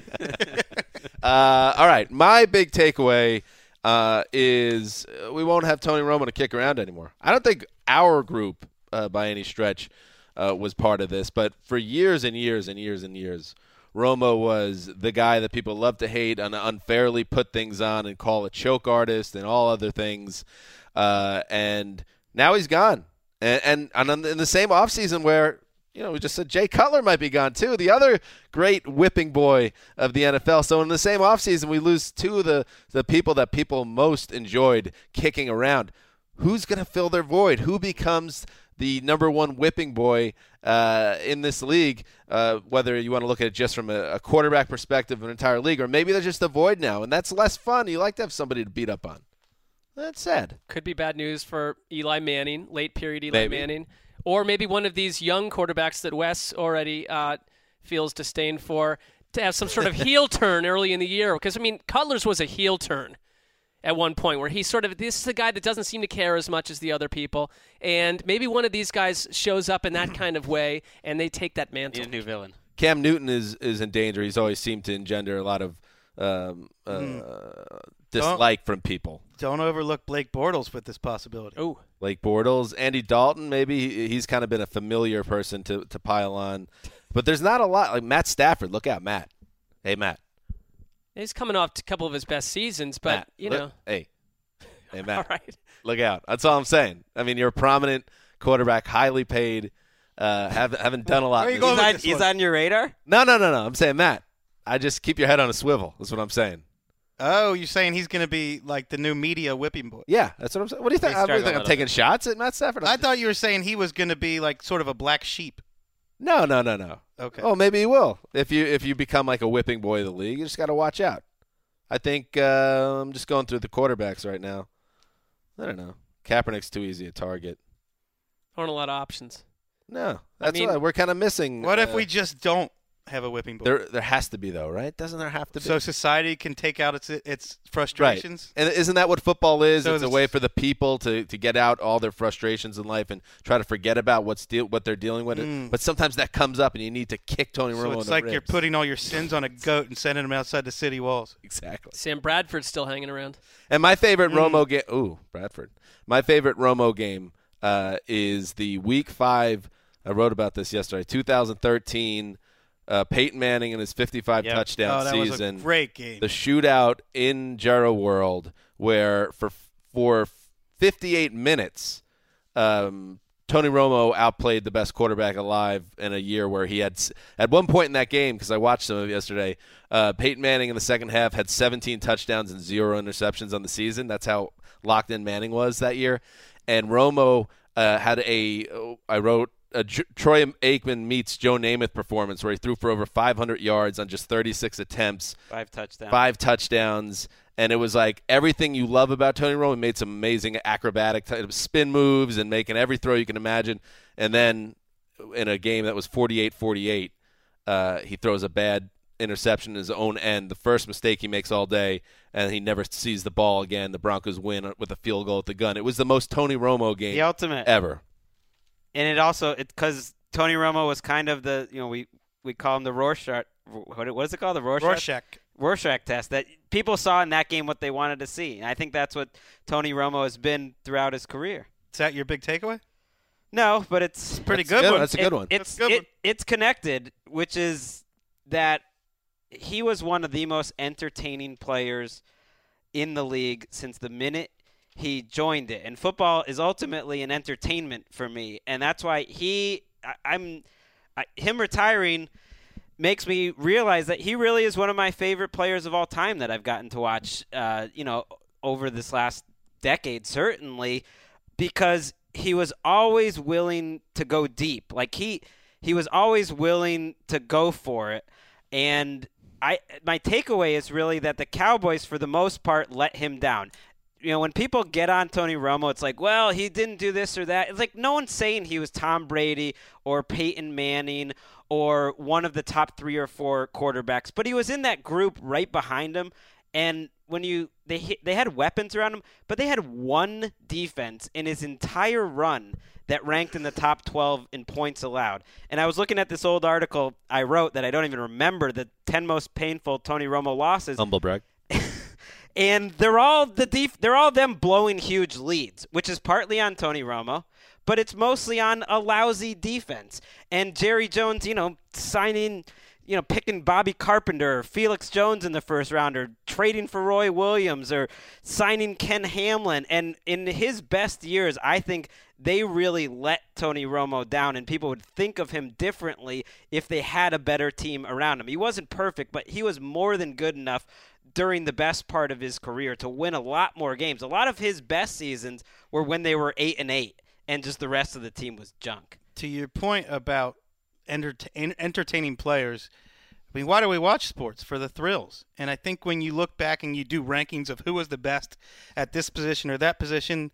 All right, my big takeaway is we won't have Tony Romo to kick around anymore. I don't think our group, by any stretch, was part of this, but for years and years and years and years, Romo was the guy that people love to hate and unfairly put things on and call a choke artist and all other things. And now he's gone. And in the same offseason where, we just said Jay Cutler might be gone too, the other great whipping boy of the NFL. So in the same offseason, we lose two of the people that people most enjoyed kicking around. Who's going to fill their void? Who becomes the number one whipping boy in this league, whether you want to look at it just from a quarterback perspective of an entire league, or maybe they're just a void now, and that's less fun. You like to have somebody to beat up on. That's sad. Could be bad news for Eli Manning, late period Eli Manning, or maybe one of these young quarterbacks that Wes already feels disdain for, to have some sort of heel turn early in the year. Because, Cutler's was a heel turn at one point where he's this is a guy that doesn't seem to care as much as the other people. And maybe one of these guys shows up in that kind of way and they take that mantle. Need a new villain. Cam Newton is in danger. He's always seemed to engender a lot of dislike from people. Don't overlook Blake Bortles with this possibility. Oh, Blake Bortles, Andy Dalton, maybe he's kind of been a familiar person to pile on. But there's not a lot. Like Matt Stafford. Look out, Matt. Hey, Matt. He's coming off a couple of his best seasons, but, Matt, Hey, Matt. All right. Look out. That's all I'm saying. You're a prominent quarterback, highly paid, haven't done a lot. He's on your radar? No. I'm saying, Matt, I just keep your head on a swivel. That's what I'm saying. Oh, you're saying he's going to be like the new media whipping boy? Yeah, that's what I'm saying. What do you think? I'm taking shots at Matt Stafford? I thought you were saying he was going to be like sort of a black sheep. No. Okay. Oh, maybe he will. If you become like a whipping boy of the league, you just got to watch out. I think I'm just going through the quarterbacks right now. I don't know. Kaepernick's too easy a target. Aren't a lot of options. No, that's why we're kind of missing. What if we just don't have a whipping boy? There has to be though, right? Doesn't there have to be? So society can take out its frustrations. Right. And isn't that what football is? So it's a way for the people to get out all their frustrations in life and try to forget about what they're dealing with. But sometimes that comes up, and you need to kick Tony Romo in the ribs. It's like you're putting all your sins on a goat and sending him outside the city walls. Exactly. Sam Bradford's still hanging around. And my favorite Romo game. Ooh, Bradford. My favorite Romo game is the Week 5. I wrote about this yesterday. 2013. Peyton Manning and his 55 touchdown season. Was a great game. The shootout in Jerry World, where for 58 minutes, Tony Romo outplayed the best quarterback alive in a year where he had, at one point in that game, because I watched some of it yesterday, Peyton Manning in the second half had 17 touchdowns and 0 interceptions on the season. That's how locked in Manning was that year. And Romo had I wrote, Troy Aikman meets Joe Namath performance where he threw for over 500 yards on just 36 attempts. 5 touchdowns. 5 touchdowns. And it was like everything you love about Tony Romo. He made some amazing acrobatic spin moves and making every throw you can imagine. And then in a game that was 48-48, he throws a bad interception in his own end, the first mistake he makes all day, and he never sees the ball again. The Broncos win with a field goal at the gun. It was the most Tony Romo game the ultimate ever. And it also, because Tony Romo was kind of the, we call him the Rorschach. What is it called? The Rorschach test. That people saw in that game what they wanted to see. And I think that's what Tony Romo has been throughout his career. Is that your big takeaway? No, but it's pretty good one. That's a good one. It's connected, which is that he was one of the most entertaining players in the league since the minute he joined it. And football is ultimately an entertainment for me, and that's why him retiring makes me realize that he really is one of my favorite players of all time that I've gotten to watch over this last decade, certainly, because he was always willing to go deep. Like he was always willing to go for it. And my takeaway is really that the Cowboys, for the most part, let him down. When people get on Tony Romo, it's like, well, he didn't do this or that. It's like no one's saying he was Tom Brady or Peyton Manning or one of the top 3 or 4 quarterbacks, but he was in that group right behind him. And when they had weapons around him, but they had one defense in his entire run that ranked in the top 12 in points allowed. And I was looking at this old article I wrote that I don't even remember, the 10 most painful Tony Romo losses. Humble brag. And they're all them blowing huge leads, which is partly on Tony Romo, but it's mostly on a lousy defense. And Jerry Jones, signing picking Bobby Carpenter or Felix Jones in the first round, or trading for Roy Williams, or signing Ken Hamlin. And in his best years, I think they really let Tony Romo down, and people would think of him differently if they had a better team around him. He wasn't perfect, but he was more than good enough during the best part of his career to win a lot more games. A lot of his best seasons were when they were 8-8, and just the rest of the team was junk. To your point about entertaining players, I mean, why do we watch sports? For the thrills. And I think when you look back and you do rankings of who was the best at this position or that position,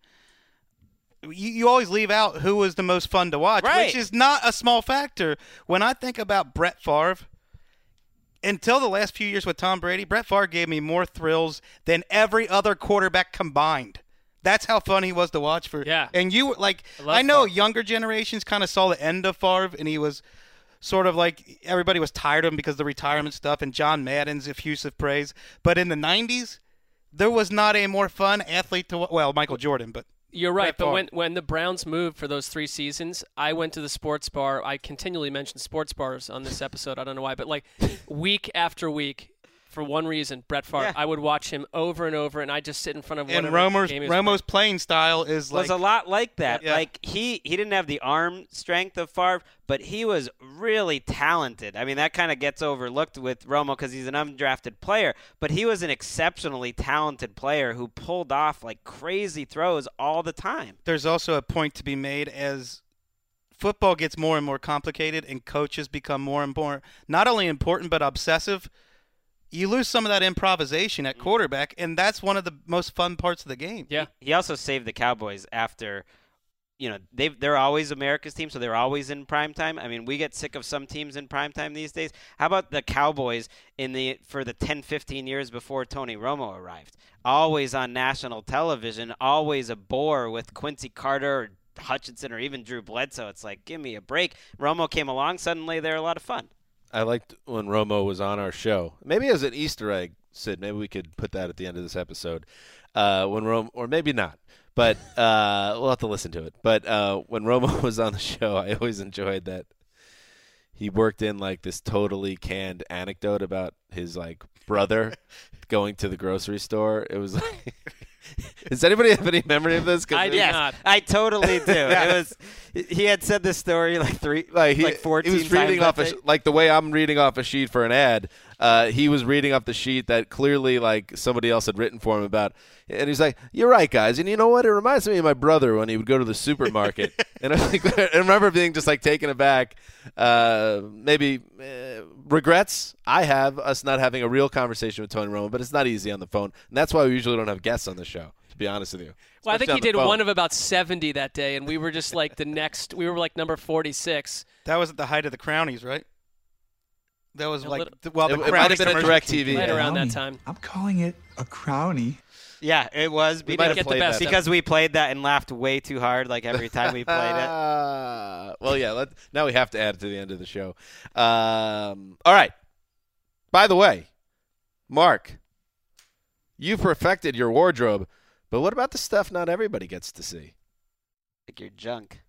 you always leave out who was the most fun to watch, right, which is not a small factor. When I think about Brett Favre, until the last few years with Tom Brady, Brett Favre gave me more thrills than every other quarterback combined. That's how fun he was to watch for. Yeah. And you I know younger generations kind of saw the end of Favre, and he was sort of like everybody was tired of him because of the retirement stuff and John Madden's effusive praise. But in the 90s, there was not a more fun athlete to well, Michael Jordan, but you're right, Brett Favre. but when the Browns moved for those 3 seasons, I went to the sports bar. I continually mention sports bars on this episode. I don't know why, but like week after week, for one reason, Brett Favre. Yeah. I would watch him over and over, and I just sit in front of and whatever game he was Romo's playing style is Was like a lot like that. Yeah. Like he didn't have the arm strength of Favre, but he was really talented. I mean, that kind of gets overlooked with Romo because he's an undrafted player, but he was an exceptionally talented player who pulled off like crazy throws all the time. there's also a point to be made as football gets more and more complicated and coaches become more and more not only important but obsessive. You lose some of that improvisation at quarterback, and that's one of the most fun parts of the game. Yeah. He also saved the Cowboys after, they're always America's team, so they're always in primetime. I mean, we get sick of some teams in primetime these days. How about the Cowboys for the 10, 15 years before Tony Romo arrived? Always on national television, always a bore with Quincy Carter or Hutchinson or even Drew Bledsoe. It's like, give me a break. Romo came along, suddenly they're a lot of fun. I liked when Romo was on our show. Maybe as an Easter egg, Sid. Maybe we could put that at the end of this episode. When Romo, or maybe not, but we'll have to listen to it. But when Romo was on the show, I always enjoyed that he worked in like this totally canned anecdote about his like brother going to the grocery store. It was like. Does anybody have any memory of this? I do not. I totally do. It was. He had said this story like 14 He was reading times off like the way I'm reading off a sheet for an ad. He was reading off the sheet that clearly like somebody else had written for him about, and he's like, "You're right, guys." And you know what? It reminds me of my brother when he would go to the supermarket. And I remember being just like taken aback. Maybe regrets I have us not having a real conversation with Tony Romo, but it's not easy on the phone, and that's why we usually don't have guests on the show. To be honest with you. Well, I think he Especially did on the phone. one of about 70 that day, and we were just like we were like number 46. That was at the height of the Crownies, right? That was A like little- the It might Crownies have been a commercial. direct TV. Right around that Crownie. time. I'm calling it a crownie. Yeah, it was. We We might didn't have get the played best that. of it. Because we played that and laughed way too hard like every time we played it. Well, yeah. Now we have to add it to the end of the show. All right. By the way, Mark, you've perfected your wardrobe, but what about the stuff not everybody gets to see? Like your junk.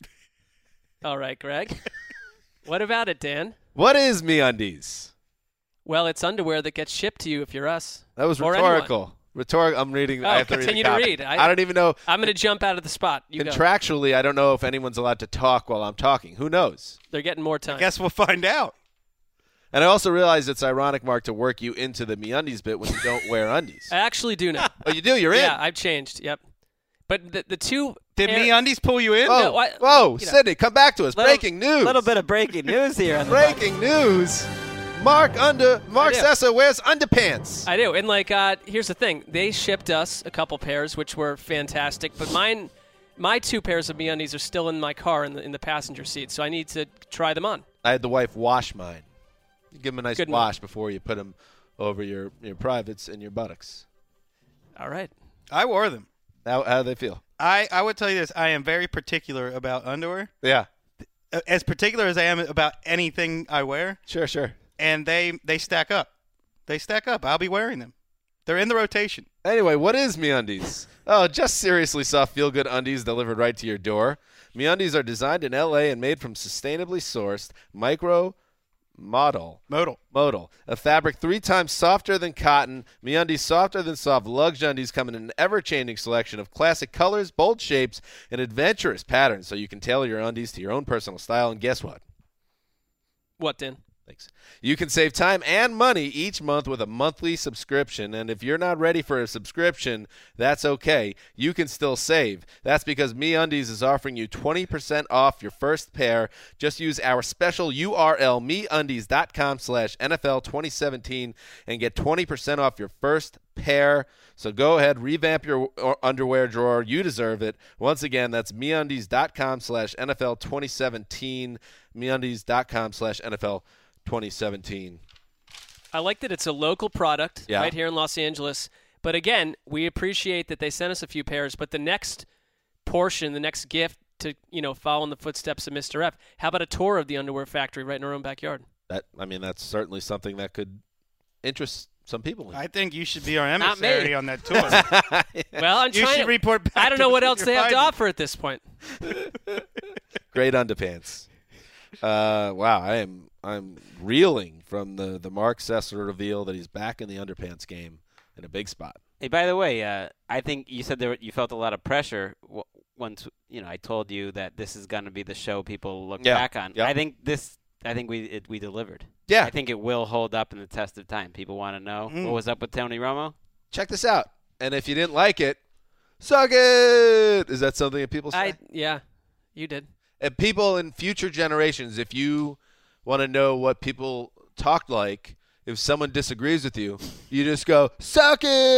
All right, Greg. What about it, Dan? What is MeUndies? Well, it's underwear that gets shipped to you if you're us. That was Or rhetorical. Rhetorical. I'm reading. Oh, I have to continue read a to copy. read. I don't even know. I'm going to jump out of the spot. You go. Contractually, I don't know if anyone's allowed to talk while I'm talking. Who knows? They're getting more time. I guess we'll find out. And I also realize it's ironic, Mark, to work you into the MeUndies bit when you don't wear undies. I actually do now. Oh, you do? You're in? Yeah, I've changed. Yep. But the two. Did MeUndies pull you in? Whoa, No, whoa, you know. Sydney, come back to us. Breaking news. A little bit of breaking news here. On the Breaking news. Mark do. Sessa wears underpants. I do. And, like, here's the thing. They shipped us a couple pairs, which were fantastic. But my 2 pairs of MeUndies are still in my car in the passenger seat, so I need to try them on. I had the wife wash mine. You give them a nice Good wash before you put them over your privates and your buttocks. All right. I wore them. How do they feel? I would tell you this. I am very particular about underwear, Yeah. as particular as I am about anything I wear, Sure. and they stack up. They stack up. I'll be wearing them. They're in the rotation. Anyway, what is MeUndies? Oh, just seriously soft feel-good undies delivered right to your door. MeUndies are designed in L.A. and made from sustainably sourced Modal. Modal. A fabric 3 times softer than cotton. MeUndies softer than soft. Luxundies come in an ever-changing selection of classic colors, bold shapes, and adventurous patterns, so you can tailor your undies to your own personal style. And guess what? What, Dan? Thanks. You can save time and money each month with a monthly subscription, and if you're not ready for a subscription, that's okay. You can still save. That's because MeUndies is offering you 20% off your first pair. Just use our special URL, MeUndies.com/NFL2017, and get 20% off your first pair. So go ahead, revamp your underwear drawer. You deserve it. Once again, that's MeUndies.com/NFL2017, MeUndies.com/NFL2017. I like that it's a local product Yeah. right here in Los Angeles. But again, we appreciate that they sent us a few pairs. But the next portion, the next gift to follow in the footsteps of Mr. F. How about a tour of the underwear factory right in our own backyard? That's certainly something that could interest some people. I think you should be our Not me. emissary on that tour. Well, I'm You trying should to report back I don't to know what us else your they have to findings. offer at this point. Great underpants. Wow, I'm reeling from the Mark Sessler reveal that he's back in the underpants game in a big spot. Hey, by the way, I think you said you felt a lot of pressure once I told you that this is going to be the show people look back on. Yeah. I think we delivered. Yeah. I think it will hold up in the test of time. People want to know what was up with Tony Romo. Check this out. And if you didn't like it, suck it. Is that something that people say? Yeah, you did. And people in future generations, if you want to know what people talk like, if someone disagrees with you, you just go, suck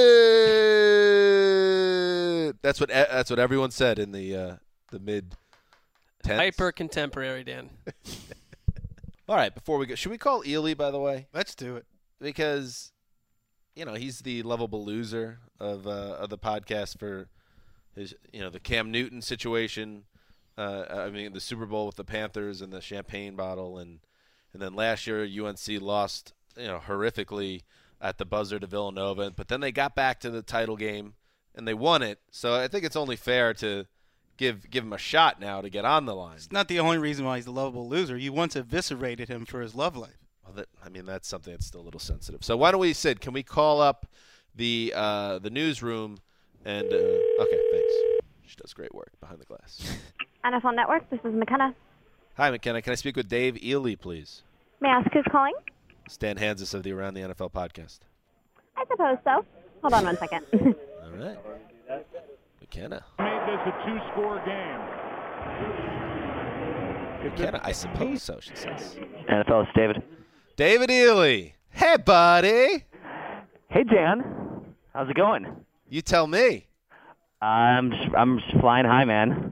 it. That's what everyone said in the mid-10s. Hyper contemporary, Dan. All right, before we go, should we call Ely, by the way? Let's do it. Because, he's the lovable loser of the podcast for his, the Cam Newton situation. The Super Bowl with the Panthers and the champagne bottle, and then last year UNC lost, horrifically at the buzzer to Villanova, but then they got back to the title game and they won it. So I think it's only fair to give him a shot now to get on the line. It's not the only reason why he's a lovable loser. You once eviscerated him for his love life. Well, that's something that's still a little sensitive. So why don't we, Sid, can we call up the newsroom? And okay, thanks. She does great work behind the glass. NFL Network, this is McKenna. Hi, McKenna. Can I speak with Dave Ely, please? May I ask who's calling? Stan Hansis of the Around the NFL podcast. I suppose so. Hold on one second. All right. McKenna. Made this a two-score game. McKenna, I suppose so, she says. NFL, it's David. David Ely. Hey, buddy. Hey, Dan. How's it going? You tell me. I'm just flying high, man.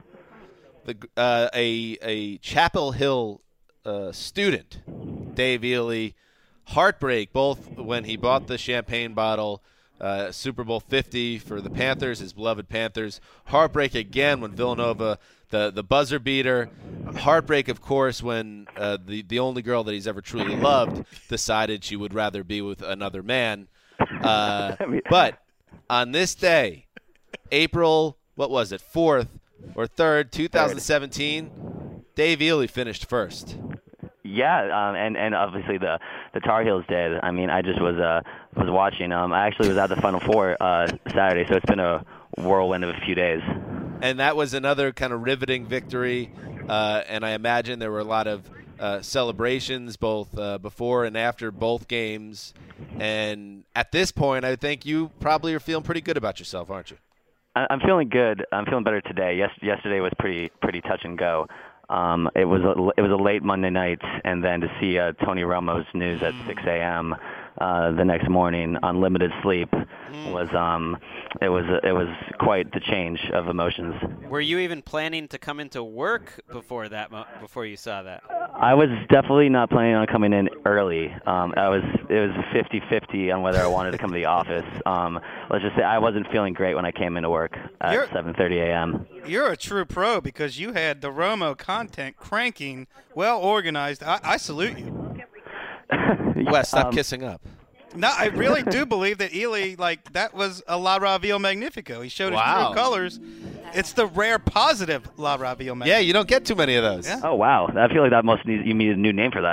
A Chapel Hill student, Dave Ely, heartbreak both when he bought the champagne bottle, Super Bowl 50 for the Panthers, his beloved Panthers. Heartbreak again when Villanova, the buzzer beater. Heartbreak, of course, when the only girl that he's ever truly loved decided she would rather be with another man. But on this day, April, 4th or 3rd, 2017, Dave Ely finished first. Yeah, and obviously the Tar Heels did. I mean, I just was watching. I actually was at the Final Four Saturday, so it's been a whirlwind of a few days. And that was another kind of riveting victory, and I imagine there were a lot of celebrations both before and after both games. And at this point, I think you probably are feeling pretty good about yourself, aren't you? I'm feeling good. I'm feeling better today. Yesterday was pretty touch and go. It was a late Monday night, and then to see Tony Romo's news at 6 a.m. The next morning on limited sleep was it was quite the change of emotions. Were you even planning to come into work before before you saw that? I was definitely not planning on coming in early. It was 50-50 on whether I wanted to come to the office. Let's just say I wasn't feeling great when I came into work at 7:30 a.m. You're a true pro because you had the Romo content cranking, well organized. I salute you. Wes, stop kissing up. No, I really do believe that Ely, that was a La Raville Magnifico. He showed his true colors. It's the rare positive La Raville Magnifico. Yeah, you don't get too many of those. Yeah. Oh, wow. I feel like you need a new name for that.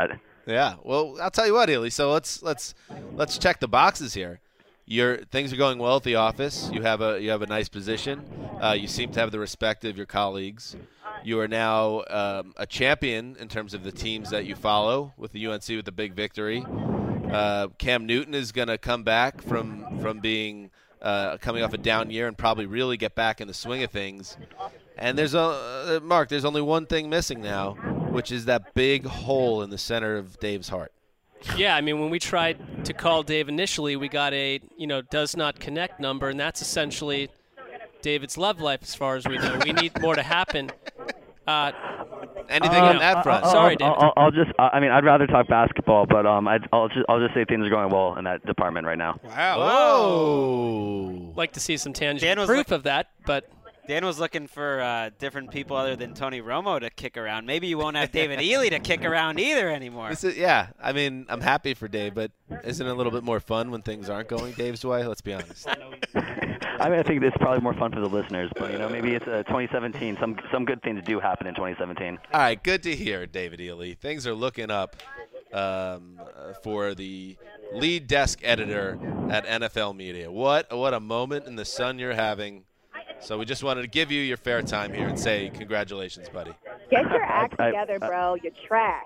Yeah. Well, I'll tell you what, Ely. So let's check the boxes here. Things are going well at the office. You have a nice position. You seem to have the respect of your colleagues. You are now a champion in terms of the teams that you follow, with the UNC with the big victory. Cam Newton is going to come back from being coming off a down year and probably really get back in the swing of things. And there's only one thing missing now, which is that big hole in the center of Dave's heart. Yeah, I mean, when we tried to call Dave initially, we got a does not connect number, and that's essentially David's love life as far as we know. We need more to happen. Anything on that front? Sorry, David. I'd rather talk basketball, but I'll just say things are going well in that department right now. Wow. Whoa. Like to see some tangible proof of that, but Dan was looking for different people other than Tony Romo to kick around. Maybe you won't have David Ely to kick around either anymore. I mean, I'm happy for Dave, but isn't it a little bit more fun when things aren't going Dave's way? Let's be honest. I think it's probably more fun for the listeners, but maybe it's 2017. Some good things do happen in 2017. All right, good to hear, David Ely. Things are looking up for the lead desk editor at NFL Media. What a moment in the sun you're having. So we just wanted to give you your fair time here and say congratulations, buddy. Get your act together, bro. You're trash.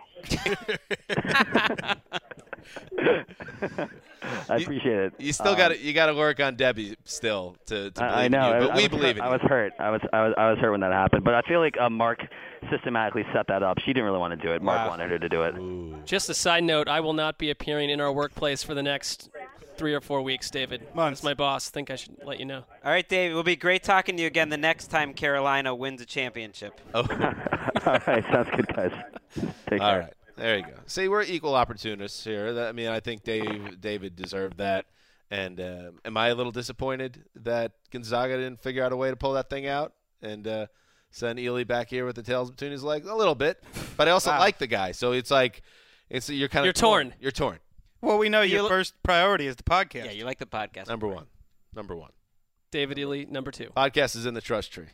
I appreciate it. You still got to work on Debbie still to believe I know, in you, but we believe in you. I was hurt. I was hurt when that happened, but I feel like Mark systematically set that up. She didn't really want to do it. Mark wanted her to do it. Ooh. Just a side note, I will not be appearing in our workplace for the next 3 or 4 weeks, David. Months. That's my boss. I think I should let you know. All right, Dave. It will be great talking to you again the next time Carolina wins a championship. Oh. All right. Sounds good, guys. Take care. All right. There you go. See, we're equal opportunists here. I think David deserved that. And am I a little disappointed that Gonzaga didn't figure out a way to pull that thing out and send Ely back here with the tails between his legs? A little bit. But I also like the guy. So it's like you're kind of torn. You're torn. Well, we know your first priority is the podcast. Yeah, you like the podcast. Number one. David Ely, number 2. Podcast is in the trust tree.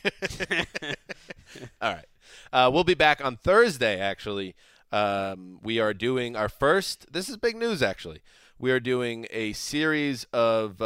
All right. We'll be back on Thursday, actually. We are doing our first – this is big news, actually. We are doing a series of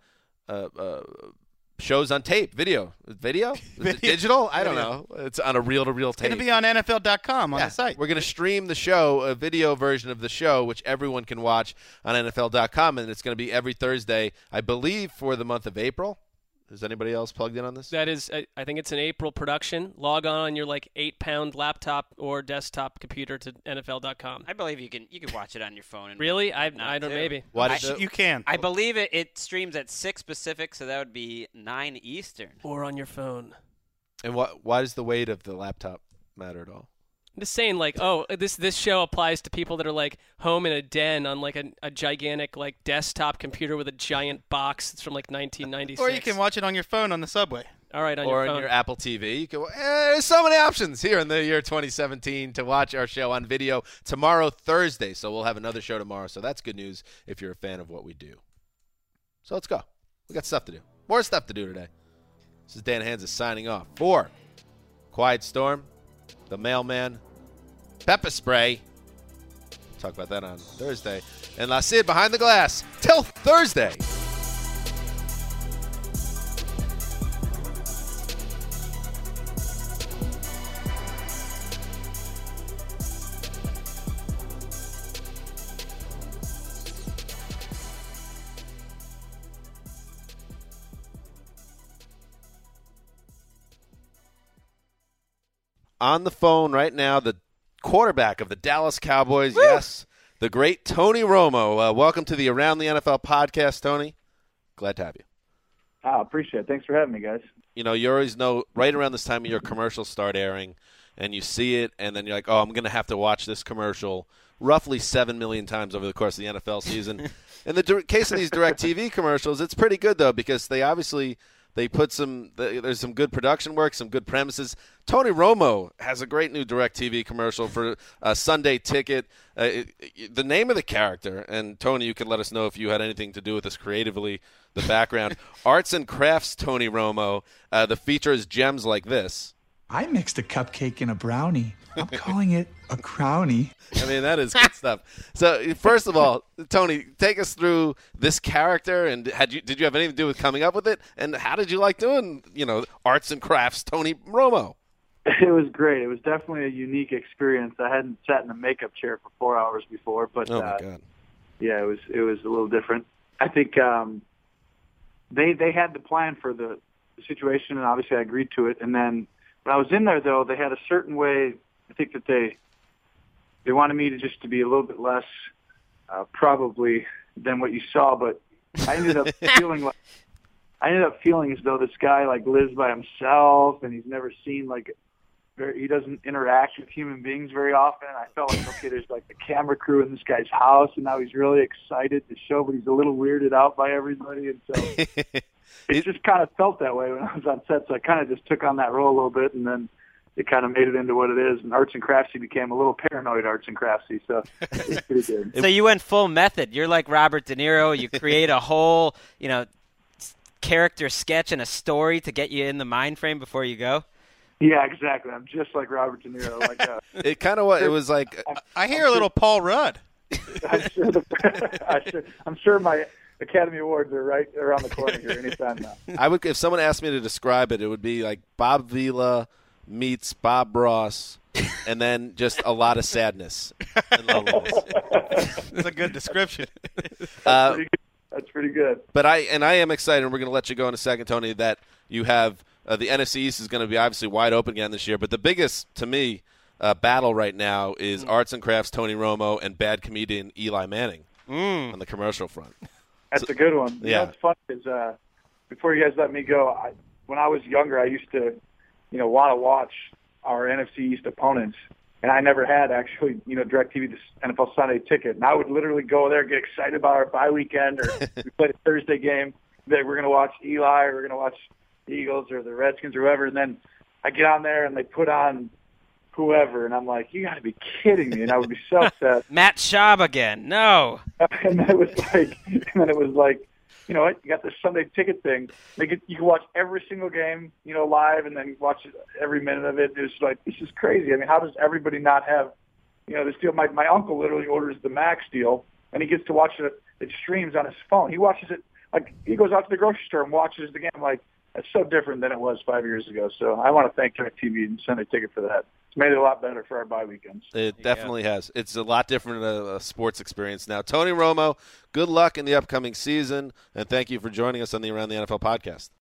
shows on tape, video? Digital? I don't know. It's on a reel-to-reel tape. It's going to be on NFL.com on the site. We're going to stream the show, a video version of the show, which everyone can watch on NFL.com, and it's going to be every Thursday, I believe, for the month of April. Is anybody else plugged in on this? That is, I think it's an April production. Log on your 8-pound laptop or desktop computer to NFL.com. I believe you can watch it on your phone. Really? I don't. Maybe. You can. I believe it streams at 6 Pacific, so that would be 9 Eastern. Or on your phone. And why does the weight of the laptop matter at all? I'm just saying, this show applies to people that are home in a den on a gigantic desktop computer with a giant box. It's from 1996. Or you can watch it on your phone on the subway. All right, or on your Apple TV. You can. There's so many options here in the year 2017 to watch our show on video tomorrow, Thursday. So we'll have another show tomorrow. So that's good news if you're a fan of what we do. So let's go. We got stuff to do. More stuff to do today. This is Dan Hanzus signing off for Quiet Storm, The Mailman, Pepper Spray. Talk about that on Thursday. And La Cid behind the glass. Till Thursday. On the phone right now, the quarterback of the Dallas Cowboys, yes, the great Tony Romo. Welcome to the Around the NFL podcast, Tony. Glad to have you. I appreciate it. Thanks for having me, guys. You always know right around this time of year, commercials start airing, and you see it, and then you're like, oh, I'm going to have to watch this commercial roughly 7 million times over the course of the NFL season. In the case of these DirecTV commercials, it's pretty good, though, because they obviously – they put there's some good production work, some good premises. Tony Romo has a great new DirecTV commercial for a Sunday Ticket. The name of the character, and Tony, you can let us know if you had anything to do with this creatively, the background. Arts and Crafts Tony Romo. The feature is gems like this. I mixed a cupcake and a brownie. I'm calling it a crownie. I mean, that is good stuff. So, first of all, Tony, take us through this character, and did you have anything to do with coming up with it? And how did you like doing, arts and crafts, Tony Romo? It was great. It was definitely a unique experience. I hadn't sat in a makeup chair for 4 hours before, but oh my God. Yeah, it was a little different. I think they had the plan for the situation, and obviously I agreed to it. And then when I was in there, though, they had a certain way. I think that they wanted me to be a little bit less probably than what you saw, but I ended up feeling as though this guy lives by himself, and he's never seen he doesn't interact with human beings very often. I felt like, okay, there's a camera crew in this guy's house, and now he's really excited to show, but he's a little weirded out by everybody. And so it just kind of felt that way when I was on set. So I kind of just took on that role a little bit, and then it kind of made it into what it is. And Arts and Craftsy became a little paranoid Arts and Craftsy. So it's pretty good. So you went full method. You're like Robert De Niro. You create a whole, character sketch and a story to get you in the mind frame before you go. Yeah, exactly. I'm just like Robert De Niro. It kind of it was like. I hear a little Paul Rudd. I'm sure my Academy Awards are right around the corner here anytime now. If someone asked me to describe it, it would be like Bob Vila meets Bob Ross, and then just a lot of sadness and loneliness. That's a good description. That's pretty good. But I am excited, and we're going to let you go in a second, Tony, that you have the NFC East is going to be obviously wide open again this year. But the biggest, to me, battle right now is Arts and Crafts Tony Romo and bad comedian Eli Manning on the commercial front. That's a good one. Yeah. What's funny is before you guys let me go, when I was younger, I used to, want to watch our NFC East opponents, and I never had actually, DirecTV, the NFL Sunday Ticket. And I would literally go there, get excited about our bye weekend, or we played a Thursday game. We're going to watch Eli, or we're going to watch the Eagles or the Redskins or whoever. And then I get on there and they put on whoever, and I'm like, you got to be kidding me. And I would be so upset. Matt Schaub again. No. And then it was like, you know what? You got this Sunday Ticket thing. You can watch every single game, live, and then watch every minute of it. It's like, this is crazy. I mean, how does everybody not have, this deal? My uncle literally orders the Max deal, and he gets to watch it. It streams on his phone. He watches it he goes out to the grocery store and watches the game. That's so different than it was 5 years ago. So I want to thank DirecTV and Sunday Ticket for that. It's made it a lot better for our bye weekends. It definitely has. It's a lot different a sports experience now. Tony Romo, good luck in the upcoming season, and thank you for joining us on the Around the NFL podcast.